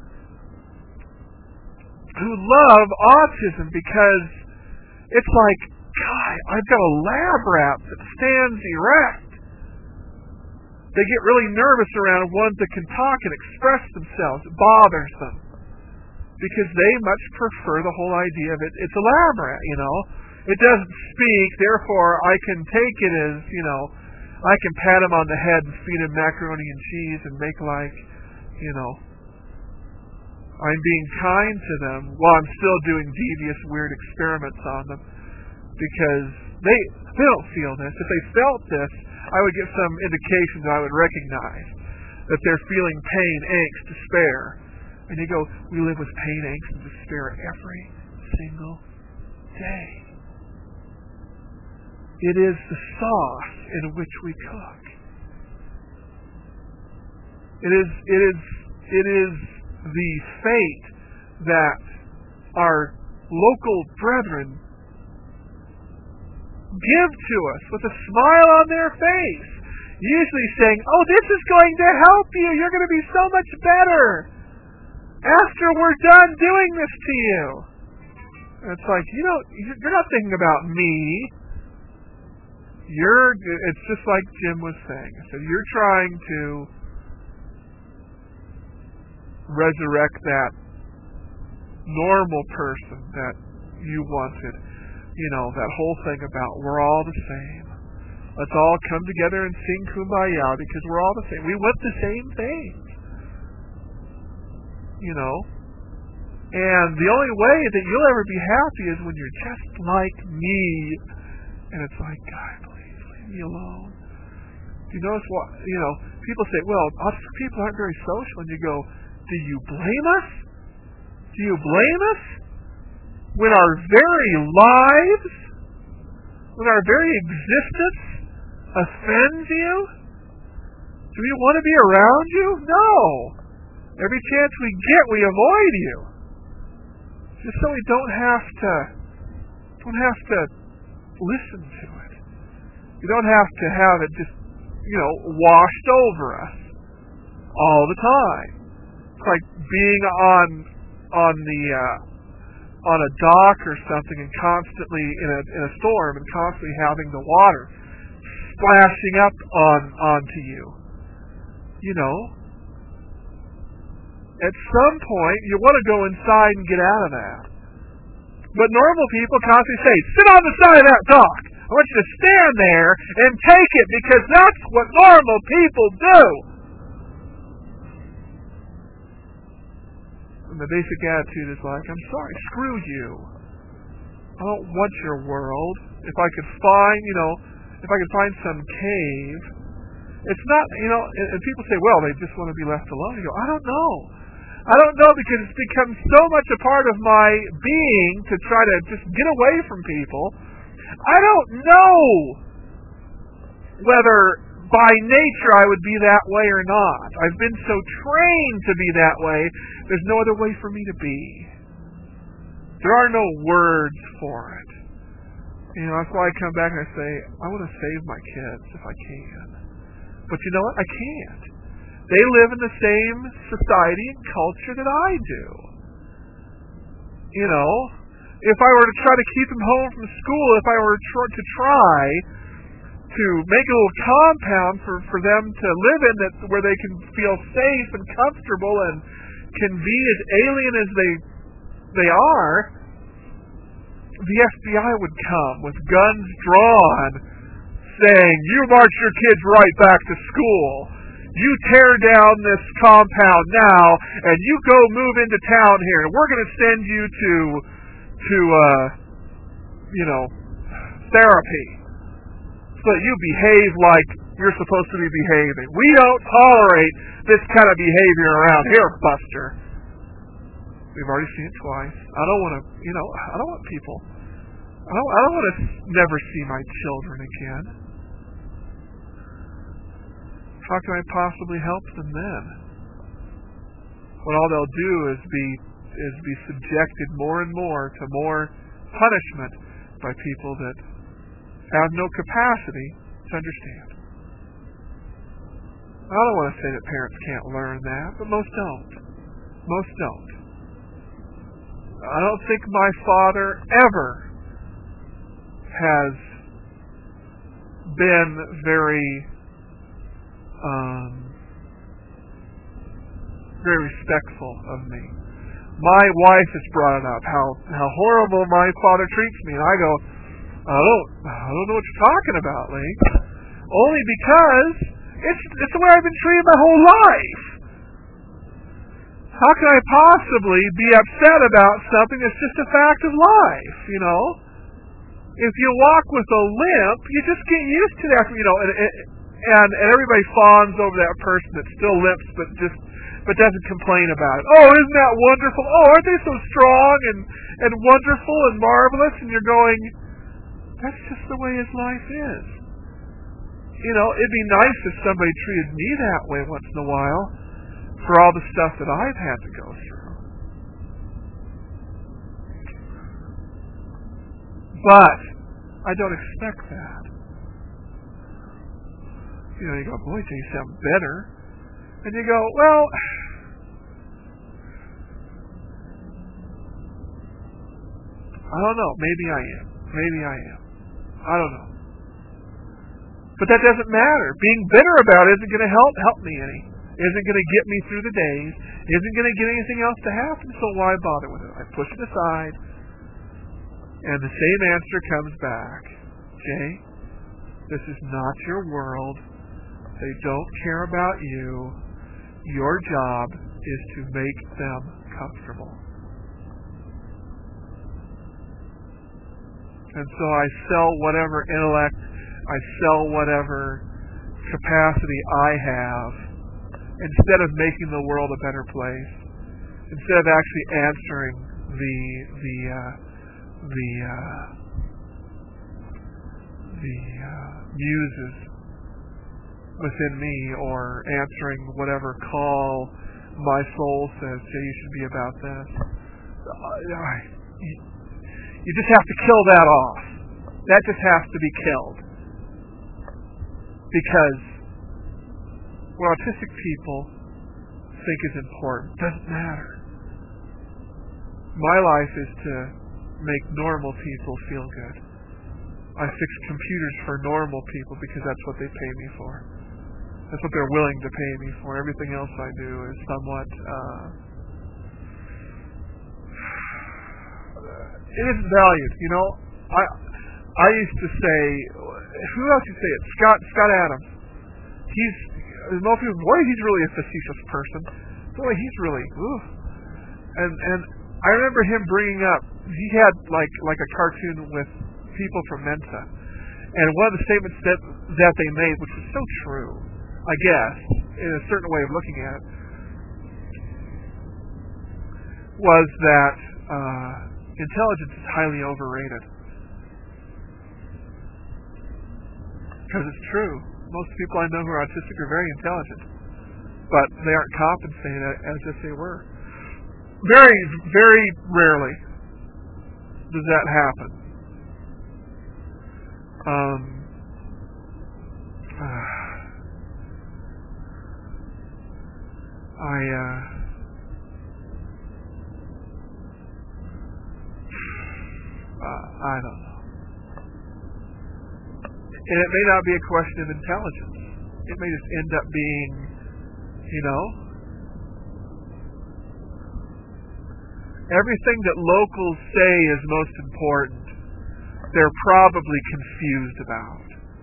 who love autism because it's like, God, I've got a lab rat that stands erect. They get really nervous around ones that can talk and express themselves. It bothers them because they much prefer the whole idea of it. It's a lab rat, you know. It doesn't speak, therefore I can take it as, you know, I can pat him on the head and feed him macaroni and cheese and make like, you know, I'm being kind to them while I'm still doing devious, weird experiments on them because they they don't feel this. If they felt this, I would get some indications I would recognize that they're feeling pain, angst, despair. And you go, we live with pain, angst, and despair every single day. It is the sauce in which we cook. It is it is it is the fate that our local brethren give to us with a smile on their face, usually saying, oh, this is going to help you. You're going to be so much better after we're done doing this to you. And it's like, you know, you're not thinking about me. You're, it's just like Jim was saying. So you're trying to resurrect that normal person that you wanted. You know, that whole thing about we're all the same. Let's all come together and sing Kumbaya because we're all the same. We want the same things. You know? And the only way that you'll ever be happy is when you're just like me. And it's like, God, please leave me alone. Do you notice what, you know, people say, well, us people aren't very social. And you go, do you blame us? Do you blame us? When our very lives, when our very existence offends you? Do we want to be around you? No. Every chance we get, we avoid you. Just so we don't have to, don't have to listen to it. We don't have to have it just, you know, washed over us all the time. It's like being on, on the, uh, on a dock or something and constantly in a in a storm and constantly having the water splashing up on onto you. You know, at some point you want to go inside and get out of that. But normal people constantly say, sit on the side of that dock. I want you to stand there and take it because that's what normal people do. And the basic attitude is like, I'm sorry, screw you. I don't want your world. If I could find, you know, if I could find some cave. It's not, you know, and, and people say, well, they just want to be left alone. You go, I don't know. I don't know because it's become so much a part of my being to try to just get away from people. I don't know whether by nature I would be that way or not. I've been so trained to be that way, there's no other way for me to be. There are no words for it. You know, that's why I come back and I say, I want to save my kids if I can. But you know what? I can't. They live in the same society and culture that I do. You know, if I were to try to keep them home from school, if I were tr- to try to make a little compound for, for them to live in that where they can feel safe and comfortable and can be as alien as they they are, the F B I would come with guns drawn saying, you march your kids right back to school. You tear down this compound now and you go move into town here and we're going to send you to to uh you know therapy so that you behave like you're supposed to be behaving. We don't tolerate this kind of behavior around here, Buster. We've already seen it twice. I don't want to, you know, I don't want people. I don't, I don't want to never see my children again. How can I possibly help them then? When all they'll do is be is be subjected more and more to more punishment by people that have no capacity to understand. I don't want to say that parents can't learn that, but most don't. Most don't. I don't think my father ever has been very, um, very respectful of me. My wife has brought it up, how, how horrible my father treats me, and I go, I don't, I don't know what you're talking about, Lee. Only because it's, it's the way I've been treated my whole life. How can I possibly be upset about something that's just a fact of life, you know? If you walk with a limp, you just get used to that, you know, and, and, and everybody fawns over that person that still limps but just but doesn't complain about it. Oh, isn't that wonderful? Oh, aren't they so strong and, and wonderful and marvelous? And you're going, that's just the way his life is. You know, it'd be nice if somebody treated me that way once in a while for all the stuff that I've had to go through. But I don't expect that. You know, you go, boy, you sound better. And you go, well, I don't know. Maybe I am. Maybe I am. I don't know. But that doesn't matter. Being bitter about it isn't going to help help me any. Isn't going to get me through the days. Isn't going to get anything else to happen. So why bother with it? I push it aside. And the same answer comes back. Jay, this is not your world. They don't care about you. Your job is to make them comfortable. And so I sell whatever intellect, I sell whatever capacity I have, instead of making the world a better place, instead of actually answering the the uh, the uh, the uh, muses within me, or answering whatever call my soul says, "Jay, you should be about this." Uh, you, you just have to kill that off. That just has to be killed, because what autistic people think is important doesn't matter. My life is to make normal people feel good. I fix computers for normal people because that's what they pay me for. That's what they're willing to pay me for. Everything else I do is somewhat, uh, it isn't valued. You know, I I used to say, who else used to say it? Scott Scott Adams. He's, most people, boy, he's really a facetious person. Boy, he's really, ooh. And and I remember him bringing up, he had like like a cartoon with people from Mensa, and one of the statements that that they made, which was so true, I guess, in a certain way of looking at it, was that uh, intelligence is highly overrated. Because it's true. Most people I know who are autistic are very intelligent, but they aren't compensated as if they were. Very, very rarely does that happen. Um, uh, I, uh, uh, I don't know. And it may not be a question of intelligence. It may just end up being, you know, everything that locals say is most important, they're probably confused about.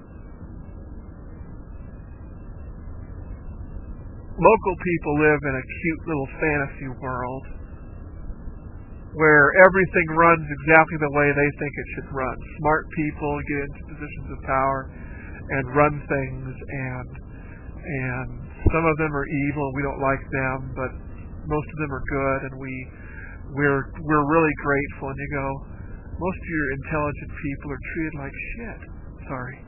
Local people live in a cute little fantasy world where everything runs exactly the way they think it should run. Smart people get into positions of power and run things, and and some of them are evil. We don't like them, but most of them are good, and we we're we're really grateful. And you go, most of your intelligent people are treated like shit. Sorry.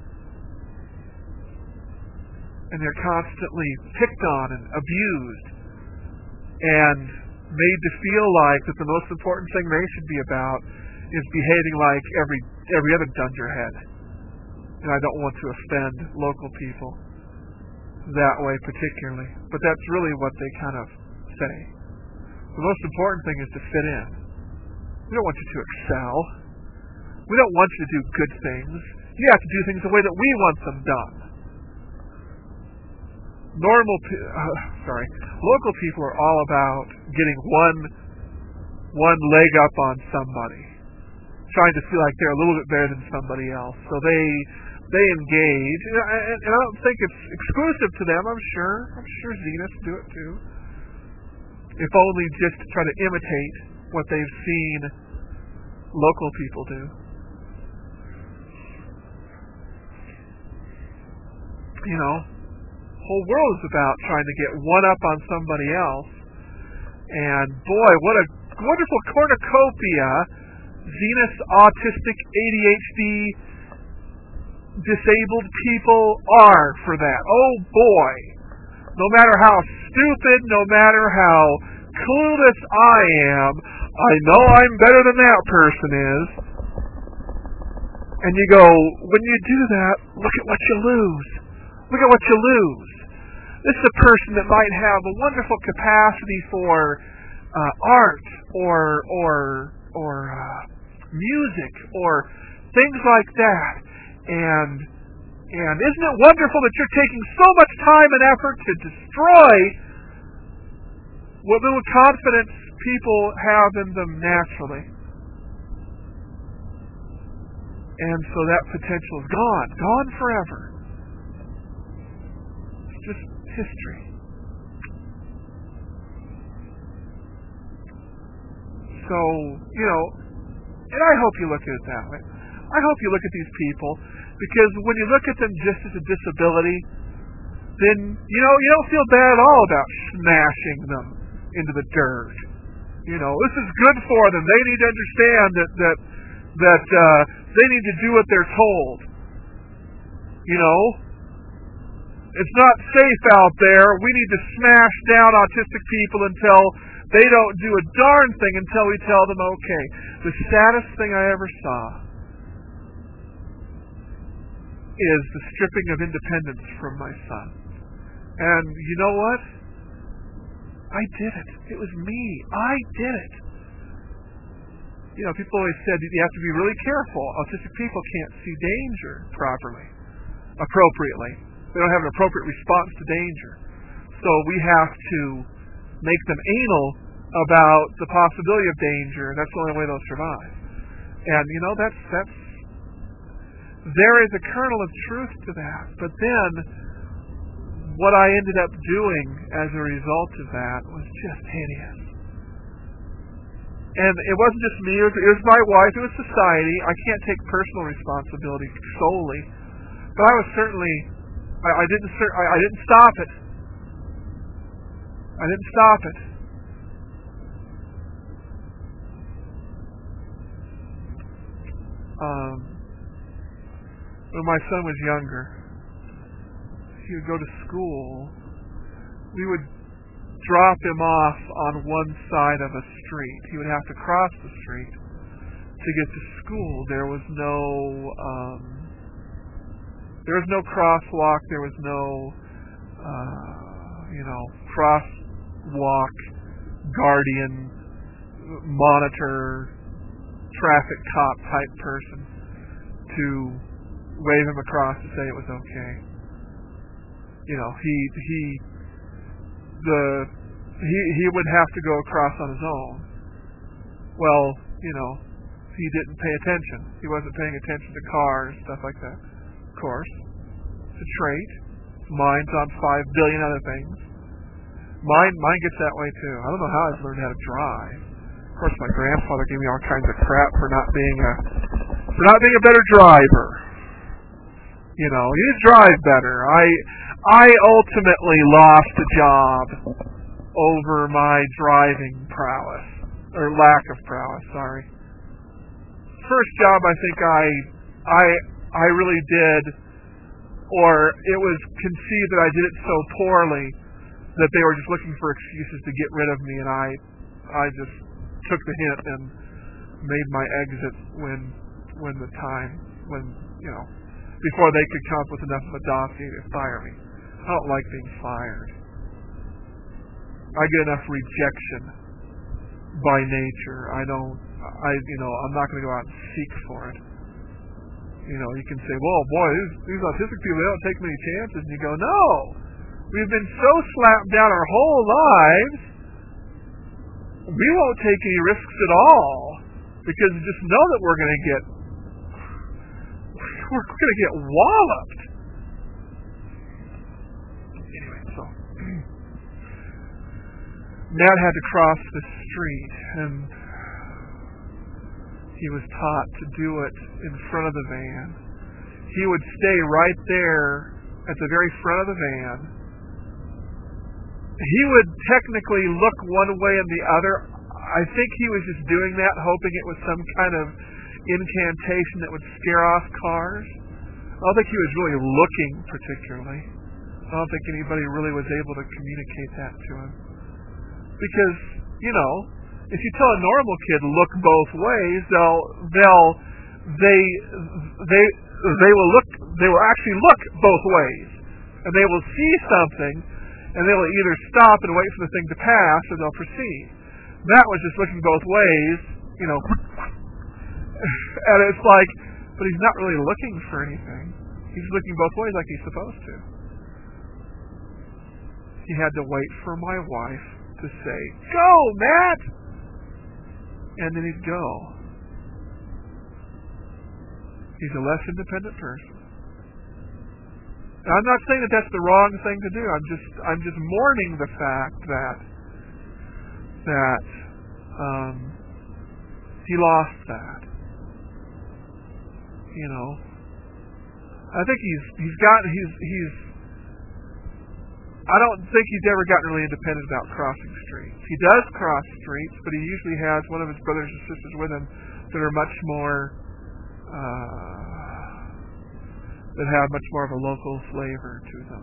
And they're constantly picked on and abused and made to feel like that the most important thing they should be about is behaving like every every other dunderhead. And I don't want to offend local people. that way particularly, but that's really what they kind of say. The most important thing is to fit in. We don't want you to excel. We don't want you to do good things. You have to do things the way that we want them done. Normal, uh, sorry, local people are all about getting one, one leg up on somebody, trying to feel like they're a little bit better than somebody else. So they, they engage, and I, and I don't think it's exclusive to them. I'm sure, I'm sure Zionists do it too. If only just to try to imitate what they've seen local people do. You know, the whole world is about trying to get one up on somebody else. And boy, what a wonderful cornucopia Zionist, autistic, A D H D, disabled people are for that. Oh boy. No matter how stupid, no matter how clueless I am, I know I'm better than that person is. And you go, when you do that, look at what you lose. Look at what you lose. This is a person that might have a wonderful capacity for uh, art or or or uh, music or things like that. And and isn't it wonderful that you're taking so much time and effort to destroy what little confidence people have in them naturally? And so that potential is gone, gone forever. It's just history. So, you know, and I hope you look at it that way. I hope you look at these people, because when you look at them just as a disability, then, you know, you don't feel bad at all about smashing them into the dirt. You know, this is good for them. They need to understand that that that uh, they need to do what they're told. You know, it's not safe out there. We need to smash down autistic people until they don't do a darn thing until we tell them okay. The saddest thing I ever saw is the stripping of independence from my son. And you know what? I did it. It was me. I did it. You know, people always said you have to be really careful. Autistic people can't see danger properly, appropriately. They don't have an appropriate response to danger. So we have to make them anal about the possibility of danger, and that's the only way they'll survive. And, you know, that's, that's, there is a kernel of truth to that. But then, what I ended up doing as a result of that was just hideous. And it wasn't just me, it was, it was my wife, it was society. I can't take personal responsibility solely. But I was certainly, I, I didn't I, I didn't stop it. I didn't stop it. Um, when my son was younger, he would go to school, we would drop him off on one side of a street. He would have to cross the street to get to school. There was no, um, there was no crosswalk. There was no, uh, you know, crosswalk guardian, monitor, traffic cop type person to wave him across to say it was okay. You know, he he the he he would have to go across on his own. Well, you know, he didn't pay attention. He wasn't paying attention to cars, stuff like that. Of course, it's a trait. Mine's on five billion other things. Mine mine gets that way too. I don't know how I've learned how to drive. Of course, my grandfather gave me all kinds of crap for not being a for not being a better driver. You know, you need to drive better. I I ultimately lost a job over my driving prowess, or lack of prowess, sorry. First job I think I I I really did, or it was conceived that I did it so poorly that they were just looking for excuses to get rid of me, and I I just took the hint and made my exit when when the time when you know before they could come up with enough of a dossier to fire me. I don't like being fired. I get enough rejection by nature. I don't, I, you know, I'm not going to go out and seek for it. You know, you can say, well, boy, these, these autistic people, they don't take many chances. And you go, no. We've been so slapped down our whole lives, we won't take any risks at all. Because we just know that we're going to get, we're going to get walloped. Anyway, so Matt had to cross the street, and he was taught to do it in front of the van. He would stay right there at the very front of the van. He would technically look one way and the other. I think he was just doing that, hoping it was some kind of incantation that would scare off cars. I don't think he was really looking particularly. I don't think anybody really was able to communicate that to him. Because, you know, if you tell a normal kid look both ways, they'll they'll they they they will look they will actually look both ways, and they will see something, and they will either stop and wait for the thing to pass, or they'll proceed. Matt was just looking both ways, you know, and it's like, but he's not really looking for anything. He's looking both ways like he's supposed to. He had to wait for my wife to say, "Go, Matt!" And then he'd go. He's a less independent person. Now, I'm not saying that that's the wrong thing to do. I'm just, I'm just mourning the fact that that um, he lost that. You know, I think he's he's got he's he's. I don't think he's ever gotten really independent about crossing streets. He does cross streets, but he usually has one of his brothers and sisters with him that are much more, uh, that have much more of a local flavor to them.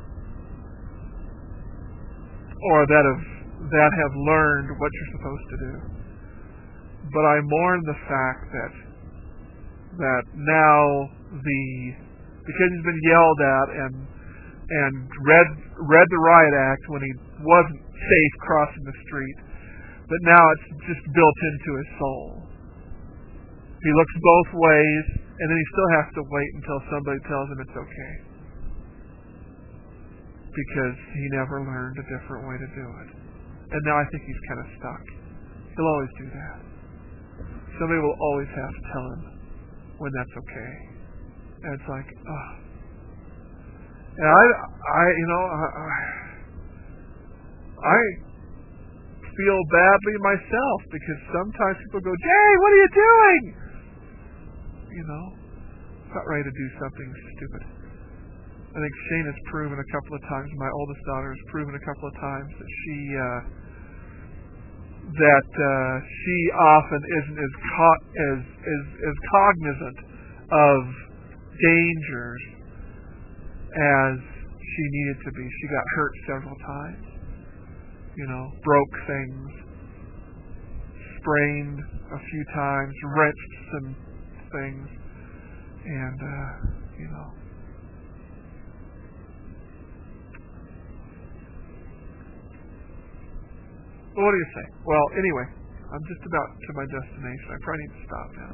Or that have, that have learned what you're supposed to do. But I mourn the fact that, that now the, because he's been yelled at and and read read the riot act when he wasn't safe crossing the street, but now it's just built into his soul. He looks both ways, and then he still has to wait until somebody tells him it's okay, because he never learned a different way to do it. And now I think he's kind of stuck. He'll always do that. Somebody will always have to tell him when that's okay. And it's like, ugh. And I, I, you know, I, I feel badly myself because sometimes people go, "Jay, what are you doing?" You know, not ready to do something stupid. I think Shane has proven a couple of times. My oldest daughter has proven a couple of times that she, uh, that uh, she often isn't as co- as as as cognizant of dangers as she needed to be. She got hurt several times. You know, broke things, sprained a few times, wrenched some things, and uh, you know. Well, what do you say? Well, anyway, I'm just about to my destination. I probably need to stop now.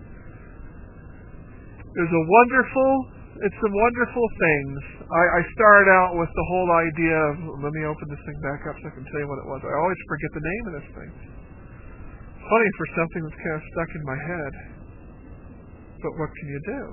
There's a wonderful It's some wonderful things. I, I started out with the whole idea of, let me open this thing back up so I can tell you what it was. I always forget the name of this thing. Funny for something that's kind of stuck in my head. But what can you do?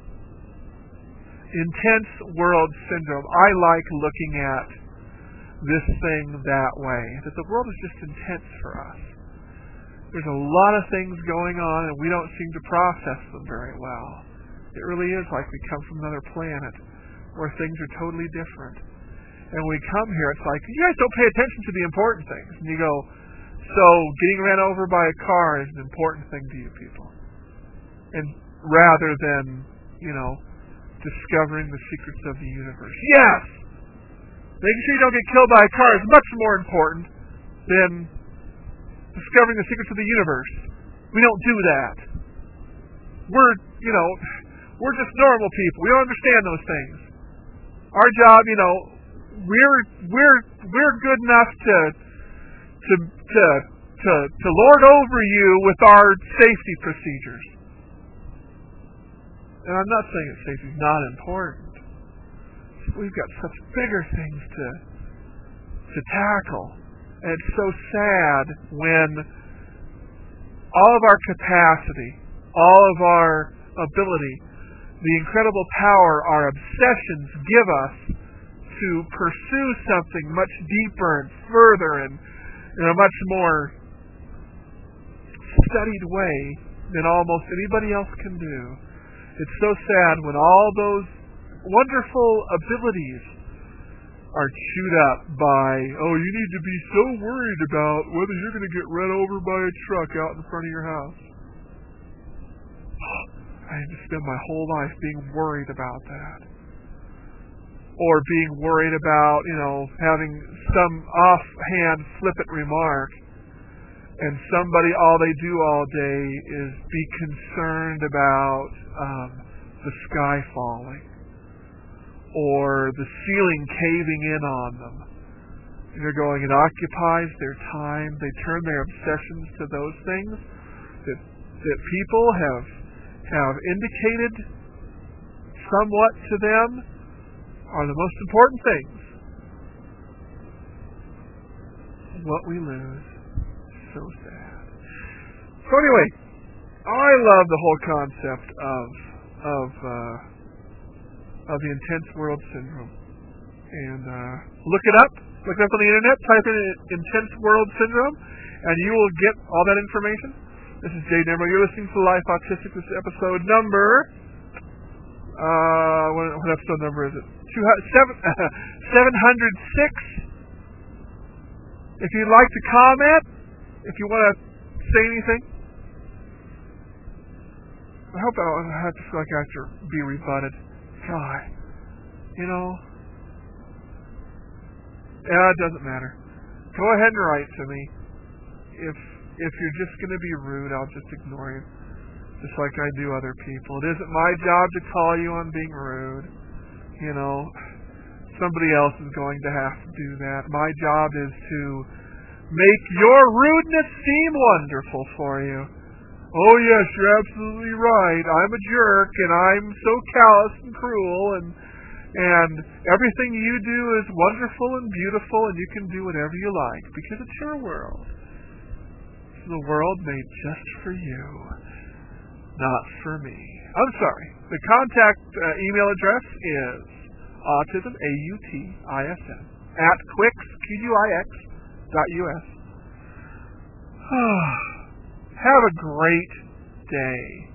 Intense world syndrome. I like looking at this thing that way. That the world is just intense for us. There's a lot of things going on and we don't seem to process them very well. It really is like we come from another planet where things are totally different. And when we come here, it's like, you guys don't pay attention to the important things. And you go, so getting ran over by a car is an important thing to you people. And rather than, you know, discovering the secrets of the universe. Yes! Making sure you don't get killed by a car is much more important than discovering the secrets of the universe. We don't do that. We're, you know... We're just normal people. We don't understand those things. Our job, you know, we're we're we're good enough to to to to to lord over you with our safety procedures. And I'm not saying that safety's not important. We've got such bigger things to to tackle. And it's so sad when all of our capacity, all of our ability, the incredible power our obsessions give us to pursue something much deeper and further and in a much more studied way than almost anybody else can do. It's so sad when all those wonderful abilities are chewed up by, oh, you need to be so worried about whether you're going to get run over by a truck out in front of your house. I had to spend my whole life being worried about that. Or being worried about, you know, having some offhand flippant remark, and somebody, all they do all day is be concerned about um, the sky falling, or the ceiling caving in on them. And they're going, it occupies their time. They turn their obsessions to those things that that people have have indicated somewhat to them are the most important things. What we lose. So sad. So anyway, I love the whole concept of of uh, of the intense world syndrome. And uh, look it up. Look it up on the internet. Type in intense world syndrome, and you will get all that information. This is Jay Nimmer. You're listening to Life Autistic. This is episode number. Uh, what, what episode number is it? Two, seven, seven hundred six. If you'd like to comment, if you want to say anything, I hope I don't have to feel like I have to be rebutted. God, you know, yeah, it doesn't matter. Go ahead and write to me. If if you're just going to be rude, I'll just ignore you, just like I do other people. It isn't my job to call you on being rude. You know, somebody else is going to have to do that. My job is to make your rudeness seem wonderful for you. Oh yes, you're absolutely right. I'm a jerk, and I'm so callous and cruel, and and everything you do is wonderful and beautiful, and you can do whatever you like because it's your world. It's the world made just for you, not for me. I'm sorry. The contact uh, email address is autism, A U T I S M, at Quix, Q U I X, dot U S. Have a great day.